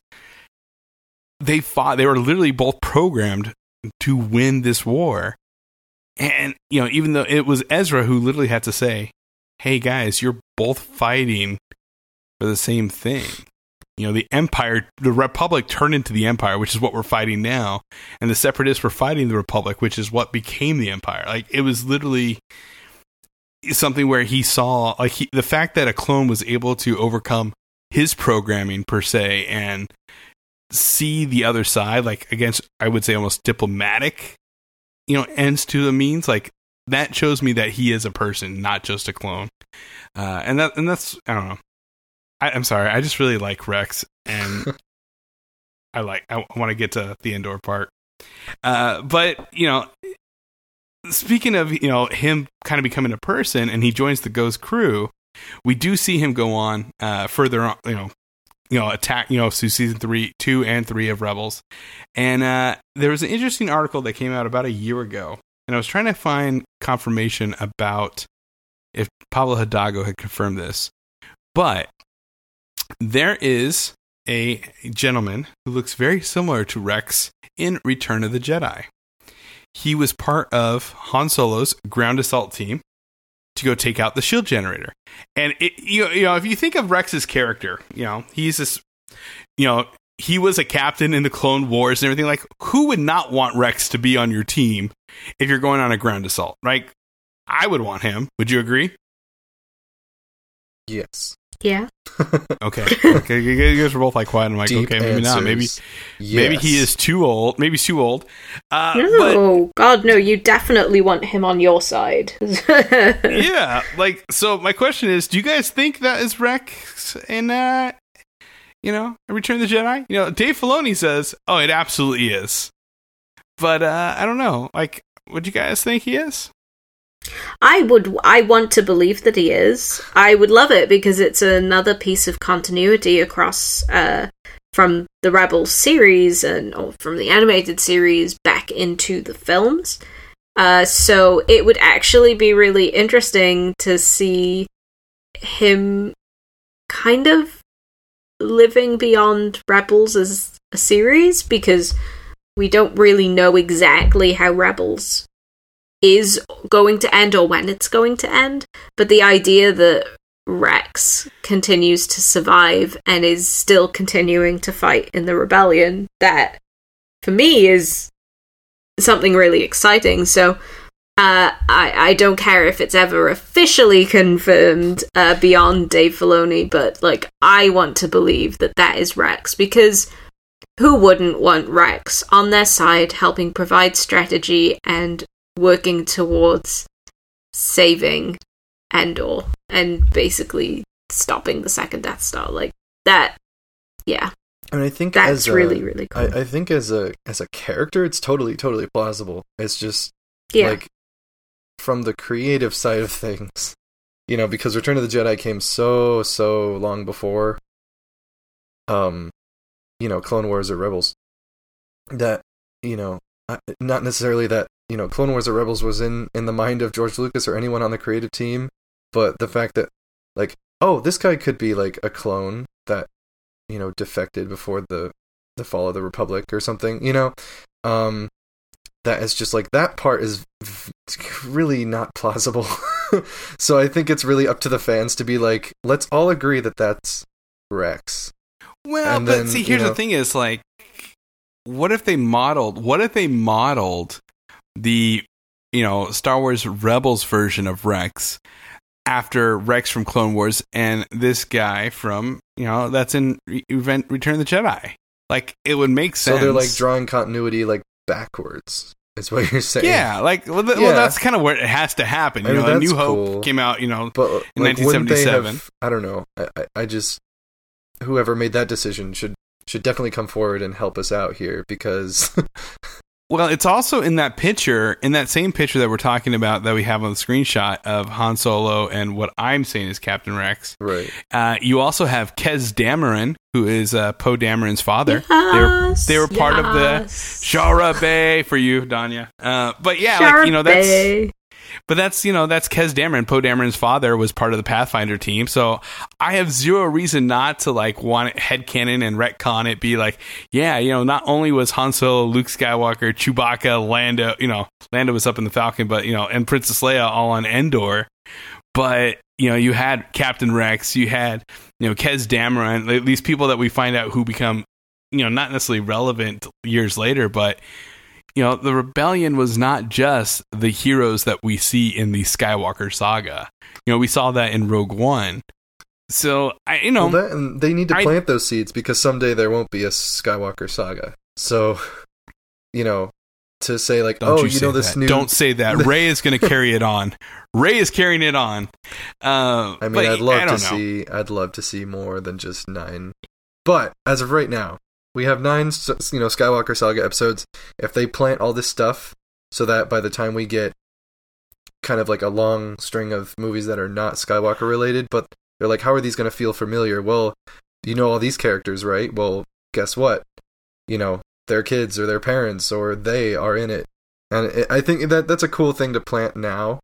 [SPEAKER 2] they fought, they were literally both programmed to win this war. And, you know, even though it was Ezra who literally had to say, hey guys, you're both fighting for the same thing. You know, the Empire, the Republic turned into the Empire, which is what we're fighting now. And the Separatists were fighting the Republic, which is what became the Empire. Like, it was literally something where he saw, like, he, the fact that a clone was able to overcome his programming, per se, and see the other side, like, against, I would say, almost diplomatic, you know, ends to the means, like, that shows me that he is a person, not just a clone. Uh, and that, and that's, I don't know. I, I'm sorry, I just really like Rex, and I like, I want to get to the Endor part. Uh, but, you know, speaking of, you know, him kind of becoming a person, and he joins the Ghost crew, we do see him go on uh, further on, you know, you know, attack, you know, through season three, two and three of Rebels. And uh, there was an interesting article that came out about a year ago, and I was trying to find confirmation about if Pablo Hidalgo had confirmed this. But there is a gentleman who looks very similar to Rex in Return of the Jedi. He was part of Han Solo's ground assault team to go take out the shield generator. And it, you, you know, if you think of Rex's character, you know, he's this, you know, he was a captain in the Clone Wars and everything. Like, who would not want Rex to be on your team if you're going on a ground assault, right? I would want him. Would you agree?
[SPEAKER 4] Yes.
[SPEAKER 3] Yeah.
[SPEAKER 2] Okay. Okay. You guys were both like quiet. I'm like,
[SPEAKER 4] Deep
[SPEAKER 2] okay, maybe
[SPEAKER 4] answers.
[SPEAKER 2] not. Maybe,
[SPEAKER 4] Yes.
[SPEAKER 2] maybe he is too old. Maybe he's too old. Uh,
[SPEAKER 3] No, God, no, you definitely want him on your side.
[SPEAKER 2] But, yeah. Like, so my question is, do you guys think that is Rex in, uh, you know, Return of the Jedi? You know, Dave Filoni says, oh, it absolutely is. But, uh, I don't know. Like, what do you guys think he is?
[SPEAKER 3] I would, I want to believe that he is. I would love it because it's another piece of continuity across, uh, from the Rebels series and or from the animated series back into the films. Uh, so it would actually be really interesting to see him kind of living beyond Rebels as a series, because we don't really know exactly how Rebels is going to end or when it's going to end, but the idea that Rex continues to survive and is still continuing to fight in the rebellion, that for me is something really exciting. So uh, I, I don't care if it's ever officially confirmed uh, beyond Dave Filoni, but like, I want to believe that that is Rex, because who wouldn't want Rex on their side, helping provide strategy and working towards saving Endor and basically stopping the second Death Star? Like that, yeah.
[SPEAKER 4] I mean, I think
[SPEAKER 3] that's
[SPEAKER 4] as a,
[SPEAKER 3] really, really cool.
[SPEAKER 4] I, I think as a as a character, it's totally, totally plausible. It's just
[SPEAKER 3] yeah.
[SPEAKER 4] like from the creative side of things, you know, because Return of the Jedi came so so long before, um, you know, Clone Wars or Rebels. That, you know, not necessarily that, you know, Clone Wars or Rebels was in, in the mind of George Lucas or anyone on the creative team, but the fact that, like, oh, this guy could be, like, a clone that, you know, defected before the, the fall of the Republic or something, you know, um, that is just, like, that part is really not plausible. So I think it's really up to the fans to be like, let's all agree that that's Rex.
[SPEAKER 2] Well,
[SPEAKER 4] And
[SPEAKER 2] but
[SPEAKER 4] then,
[SPEAKER 2] see,
[SPEAKER 4] you
[SPEAKER 2] here's
[SPEAKER 4] know-
[SPEAKER 2] the thing is, like, what if they modeled, what if they modeled the, you know, Star Wars Rebels version of Rex after Rex from Clone Wars and this guy from, you know, that's in Re- Event Return of the Jedi? Like, it would make sense.
[SPEAKER 4] So they're, like, drawing continuity, like, backwards, is what you're saying.
[SPEAKER 2] Yeah, like, well, th-
[SPEAKER 4] Yeah.
[SPEAKER 2] well that's kind of where it has to happen. You
[SPEAKER 4] I mean,
[SPEAKER 2] know, A
[SPEAKER 4] that's
[SPEAKER 2] New Hope
[SPEAKER 4] cool.
[SPEAKER 2] came out, you know,
[SPEAKER 4] But
[SPEAKER 2] in
[SPEAKER 4] like,
[SPEAKER 2] nineteen
[SPEAKER 4] wouldn't they
[SPEAKER 2] seventy-seven.
[SPEAKER 4] have, I don't know. I, I, I just, whoever made that decision should should definitely come forward and help us out here because.
[SPEAKER 2] Well, it's also in that picture, in that same picture that we're talking about that we have on the screenshot of Han Solo and what I'm saying is Captain Rex.
[SPEAKER 4] Right.
[SPEAKER 2] Uh, you also have Kez Dameron, who is uh, Poe Dameron's father.
[SPEAKER 3] Yes,
[SPEAKER 2] they were, they were part
[SPEAKER 3] yes.
[SPEAKER 2] of the Shara Bay for you, Danya. Uh, but yeah, like, you know, that's... But that's, you know, that's Kez Dameron. Poe Dameron's father was part of the Pathfinder team. So I have zero reason not to, like, want it headcanon and retcon it. Be like, yeah, you know, not only was Han Solo, Luke Skywalker, Chewbacca, Lando, you know, Lando was up in the Falcon, but, you know, and Princess Leia all on Endor. But, you know, you had Captain Rex, you had, you know, Kez Dameron, these people that we find out who become, you know, not necessarily relevant years later, but... You know, the rebellion was not just the heroes that we see in the Skywalker saga. You know, we saw that in Rogue One. So, I, you know...
[SPEAKER 4] Well, that, and they need to plant
[SPEAKER 2] I,
[SPEAKER 4] those seeds because someday there won't be a Skywalker saga. So, you know, to say like, oh, you, you know this
[SPEAKER 2] that.
[SPEAKER 4] new...
[SPEAKER 2] Don't say that. Rey is going to carry it on. Rey is carrying it on. Uh,
[SPEAKER 4] I mean,
[SPEAKER 2] but,
[SPEAKER 4] I'd love
[SPEAKER 2] I
[SPEAKER 4] to
[SPEAKER 2] know.
[SPEAKER 4] see... I'd love to see more than just nine. But, as of right now, we have nine, you know, Skywalker Saga episodes. If they plant all this stuff so that by the time we get kind of like a long string of movies that are not Skywalker related, but they're like, how are these going to feel familiar? Well, you know all these characters, right? Well, guess what? You know, their kids or their parents or they are in it. And it, I think that that's a cool thing to plant now.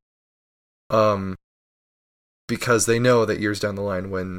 [SPEAKER 4] Um, because they know that years down the line when,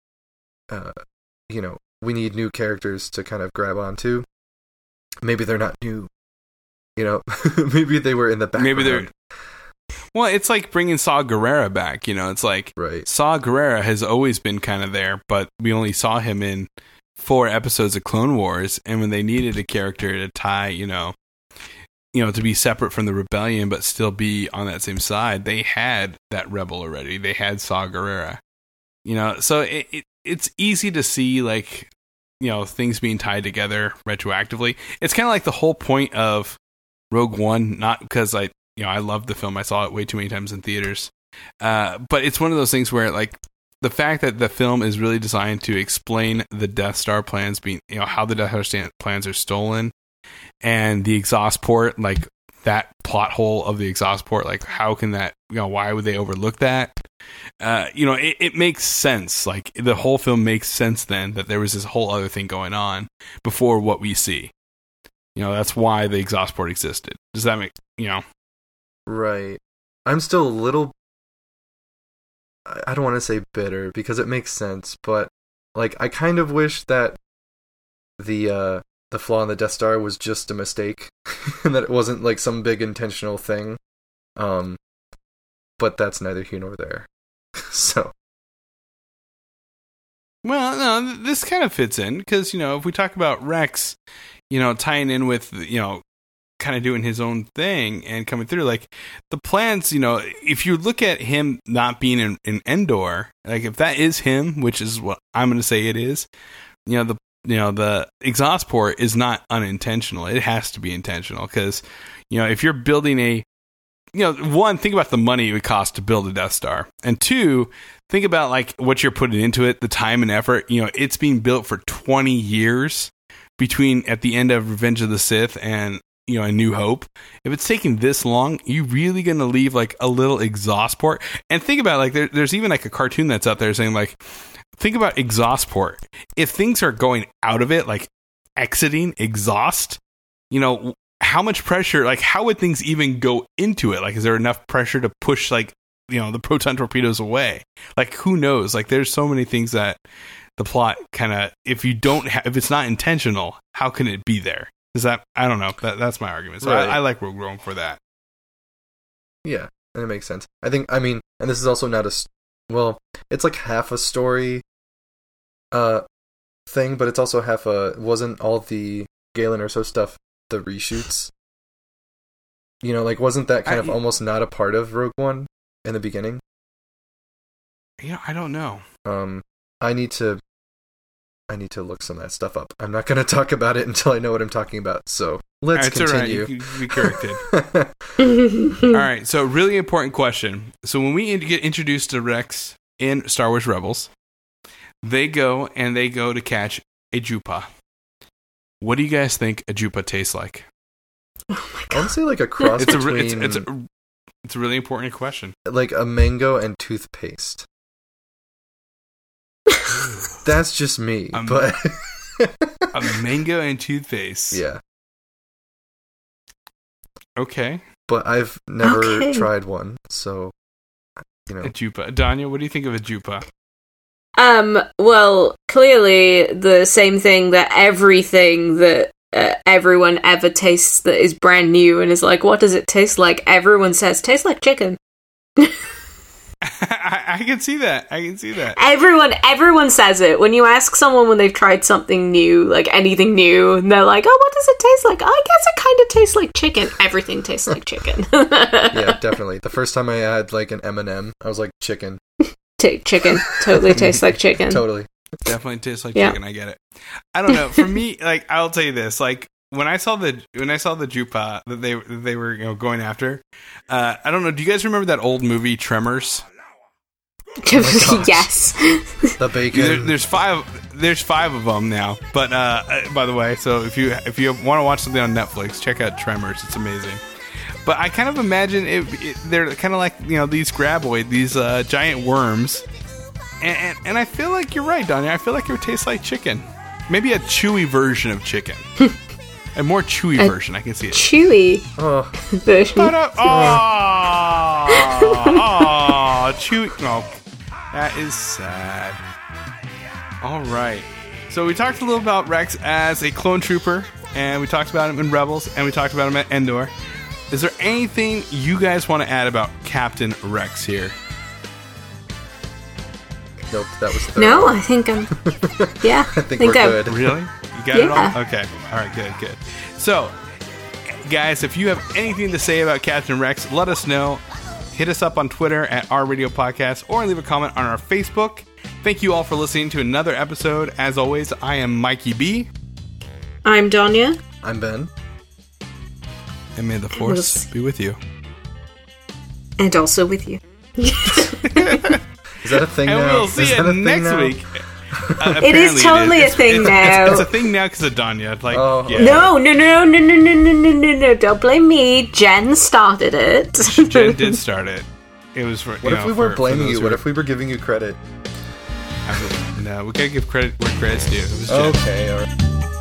[SPEAKER 4] uh, you know, we need new characters to kind of grab onto. Maybe they're not new. You know, maybe they were in the background.
[SPEAKER 2] Maybe they're... Well, it's like bringing Saw Gerrera back, you know. It's like
[SPEAKER 4] right.
[SPEAKER 2] Saw Gerrera has always been kind of there, but we only saw him in four episodes of Clone Wars, and when they needed a character to tie, you know, you know, to be separate from the rebellion but still be on that same side, they had that rebel already. They had Saw Gerrera. You know, so it, it it's easy to see, like, you know, things being tied together retroactively. It's kind of like the whole point of Rogue One, not because I, you know, I loved the film. I saw it way too many times in theaters. Uh, but it's one of those things where, like, the fact that the film is really designed to explain the Death Star plans being, you know, how the Death Star plans are stolen and the exhaust port, like, that plot hole of the exhaust port, like, how can that, you know, why would they overlook that? Uh, you know, it, it makes sense. Like, the whole film makes sense then that there was this whole other thing going on before what we see. You know, that's why the exhaust port existed. Does that make, you know?
[SPEAKER 4] Right. I'm still a little, I don't want to say bitter because it makes sense, but, like, I kind of wish that the, uh, the flaw in the Death Star was just a mistake and that it wasn't like some big intentional thing. Um, but that's neither here nor there. So.
[SPEAKER 2] Well, no, this kind of fits in because, you know, if we talk about Rex, you know, tying in with, you know, kind of doing his own thing and coming through, like, the plans, you know, if you look at him not being in, in Endor, like, if that is him, which is what I'm going to say it is, you know, the You know, the exhaust port is not unintentional. It has to be intentional because, you know, if you're building a, you know, one, think about the money it would cost to build a Death Star. And two, think about, like, what you're putting into it, the time and effort. You know, it's being built for twenty years between at the end of Revenge of the Sith and, you know, A New Hope. If it's taking this long, you really going to leave, like, a little exhaust port? And think about, like, there, there's even, like, a cartoon that's out there saying, like, think about exhaust port. If things are going out of it, like exiting exhaust, you know, how much pressure, like how would things even go into it? Like, is there enough pressure to push, like, you know, the proton torpedoes away? Like, who knows? Like, there's so many things that the plot kind of, if you don't have, if it's not intentional, how can it be there? Is that, I don't know. That, that's my argument. So right. I, I like Rogue One for that.
[SPEAKER 4] Yeah, and it makes sense. I think, I mean, and this is also not a, well, it's like half a story uh, thing, but it's also half a, wasn't all the Galen Erso stuff the reshoots? You know, like, wasn't that kind I, of almost not a part of Rogue One in the beginning?
[SPEAKER 2] Yeah, I don't know.
[SPEAKER 4] Um, I need to, I need to look some of that stuff up. I'm not going to talk about it until I know what I'm talking about, so let's
[SPEAKER 2] it's
[SPEAKER 4] continue.
[SPEAKER 2] All right. You can be corrected. All right, so really important question. So when we get introduced to Rex in Star Wars Rebels, they go and they go to catch a Jupa. what do you guys think a Jupa tastes like?
[SPEAKER 3] Oh my
[SPEAKER 4] I
[SPEAKER 3] god.
[SPEAKER 4] want to say like a cross
[SPEAKER 2] It's a,
[SPEAKER 4] between
[SPEAKER 2] re- it's, it's, a, it's a really important question.
[SPEAKER 4] like a mango and toothpaste. That's just me,
[SPEAKER 2] Um,
[SPEAKER 4] but
[SPEAKER 2] A mango and toothpaste.
[SPEAKER 4] yeah.
[SPEAKER 2] Okay.
[SPEAKER 4] But I've never
[SPEAKER 3] Okay.
[SPEAKER 4] tried one, so you know.
[SPEAKER 2] A Jupa. Danya, what do you think of a Jupa?
[SPEAKER 3] Um, well, clearly the same thing that everything that uh, everyone ever tastes that is brand new and is like, what does it taste like? Everyone says, tastes like chicken.
[SPEAKER 2] I, I can see that. I can see that.
[SPEAKER 3] Everyone, everyone says it. When you ask someone when they've tried something new, like anything new, and they're like, oh, what does it taste like? I guess it kind of tastes like chicken. Everything tastes like chicken.
[SPEAKER 4] Yeah, definitely. The first time I had like an M and M, I was like chicken.
[SPEAKER 3] T- chicken. Totally tastes like chicken.
[SPEAKER 4] Totally.
[SPEAKER 2] Definitely tastes like
[SPEAKER 3] Yeah.
[SPEAKER 2] chicken. I get it. I don't know. For me, like I'll tell you this: like when I saw the when I saw the Jupa that they that they were you know going after, uh, I don't know. Do you guys remember that old movie Tremors?
[SPEAKER 4] gosh.
[SPEAKER 3] Yes.
[SPEAKER 4] The bacon.
[SPEAKER 2] There, there's five. There's five of them now. But uh, uh, by the way, so if you if you want to watch something on Netflix, check out Tremors. It's amazing. But I kind of imagine it, it, they're kind of like you know these graboid, these uh, giant worms, and, and and I feel like you're right, Danya. I feel like it would taste like chicken, maybe a chewy version of chicken, a more chewy
[SPEAKER 3] A
[SPEAKER 2] version. I can see it.
[SPEAKER 3] Chewy
[SPEAKER 4] Oh,
[SPEAKER 3] version.
[SPEAKER 2] Oh, oh, chewy. Oh, that is sad. All right. So we talked a little about Rex as a clone trooper, and we talked about him in Rebels, and we talked about him at Endor. Is there anything you guys want to add about Captain Rex here?
[SPEAKER 4] nope, that was third.
[SPEAKER 3] No, I think I'm. Yeah,
[SPEAKER 4] I think, we're
[SPEAKER 3] I'm-
[SPEAKER 4] good.
[SPEAKER 2] Really? You got it
[SPEAKER 3] Yeah.
[SPEAKER 2] all? Okay. All right, good, good. So, guys, if you have anything to say about Captain Rex, let us know. Hit us up on Twitter at our radio podcast or leave a comment on our Facebook. Thank you all for listening to another episode. As always, I am Mikey B.
[SPEAKER 3] I'm Danya.
[SPEAKER 4] I'm Ben.
[SPEAKER 2] And may the
[SPEAKER 3] We'll
[SPEAKER 2] force
[SPEAKER 3] see.
[SPEAKER 2] be with you.
[SPEAKER 3] And also with you.
[SPEAKER 4] Is that a thing
[SPEAKER 2] And
[SPEAKER 4] now?
[SPEAKER 2] we'll
[SPEAKER 4] Is
[SPEAKER 2] see
[SPEAKER 4] that
[SPEAKER 2] you
[SPEAKER 4] a thing
[SPEAKER 2] next
[SPEAKER 4] now?
[SPEAKER 2] week. Uh,
[SPEAKER 3] It is
[SPEAKER 2] apparently
[SPEAKER 3] totally a
[SPEAKER 2] It's-
[SPEAKER 3] thing
[SPEAKER 2] it's,
[SPEAKER 3] now.
[SPEAKER 2] It's, it's a thing now because of Danya. Like,
[SPEAKER 4] Oh.
[SPEAKER 2] yeah.
[SPEAKER 3] No, no, no, no, no, no, no, no, no, no! Don't blame me. Jen started it.
[SPEAKER 2] Jen did start it. It was for.
[SPEAKER 4] What
[SPEAKER 2] you
[SPEAKER 4] if
[SPEAKER 2] know,
[SPEAKER 4] we
[SPEAKER 2] for-
[SPEAKER 4] weren't
[SPEAKER 2] for
[SPEAKER 4] blaming
[SPEAKER 2] those
[SPEAKER 4] you?
[SPEAKER 2] who
[SPEAKER 4] What
[SPEAKER 2] are-
[SPEAKER 4] if we were giving you credit?
[SPEAKER 2] I mean, no, we gotta give credit where credit's due. It was Jen.
[SPEAKER 4] Okay, alright.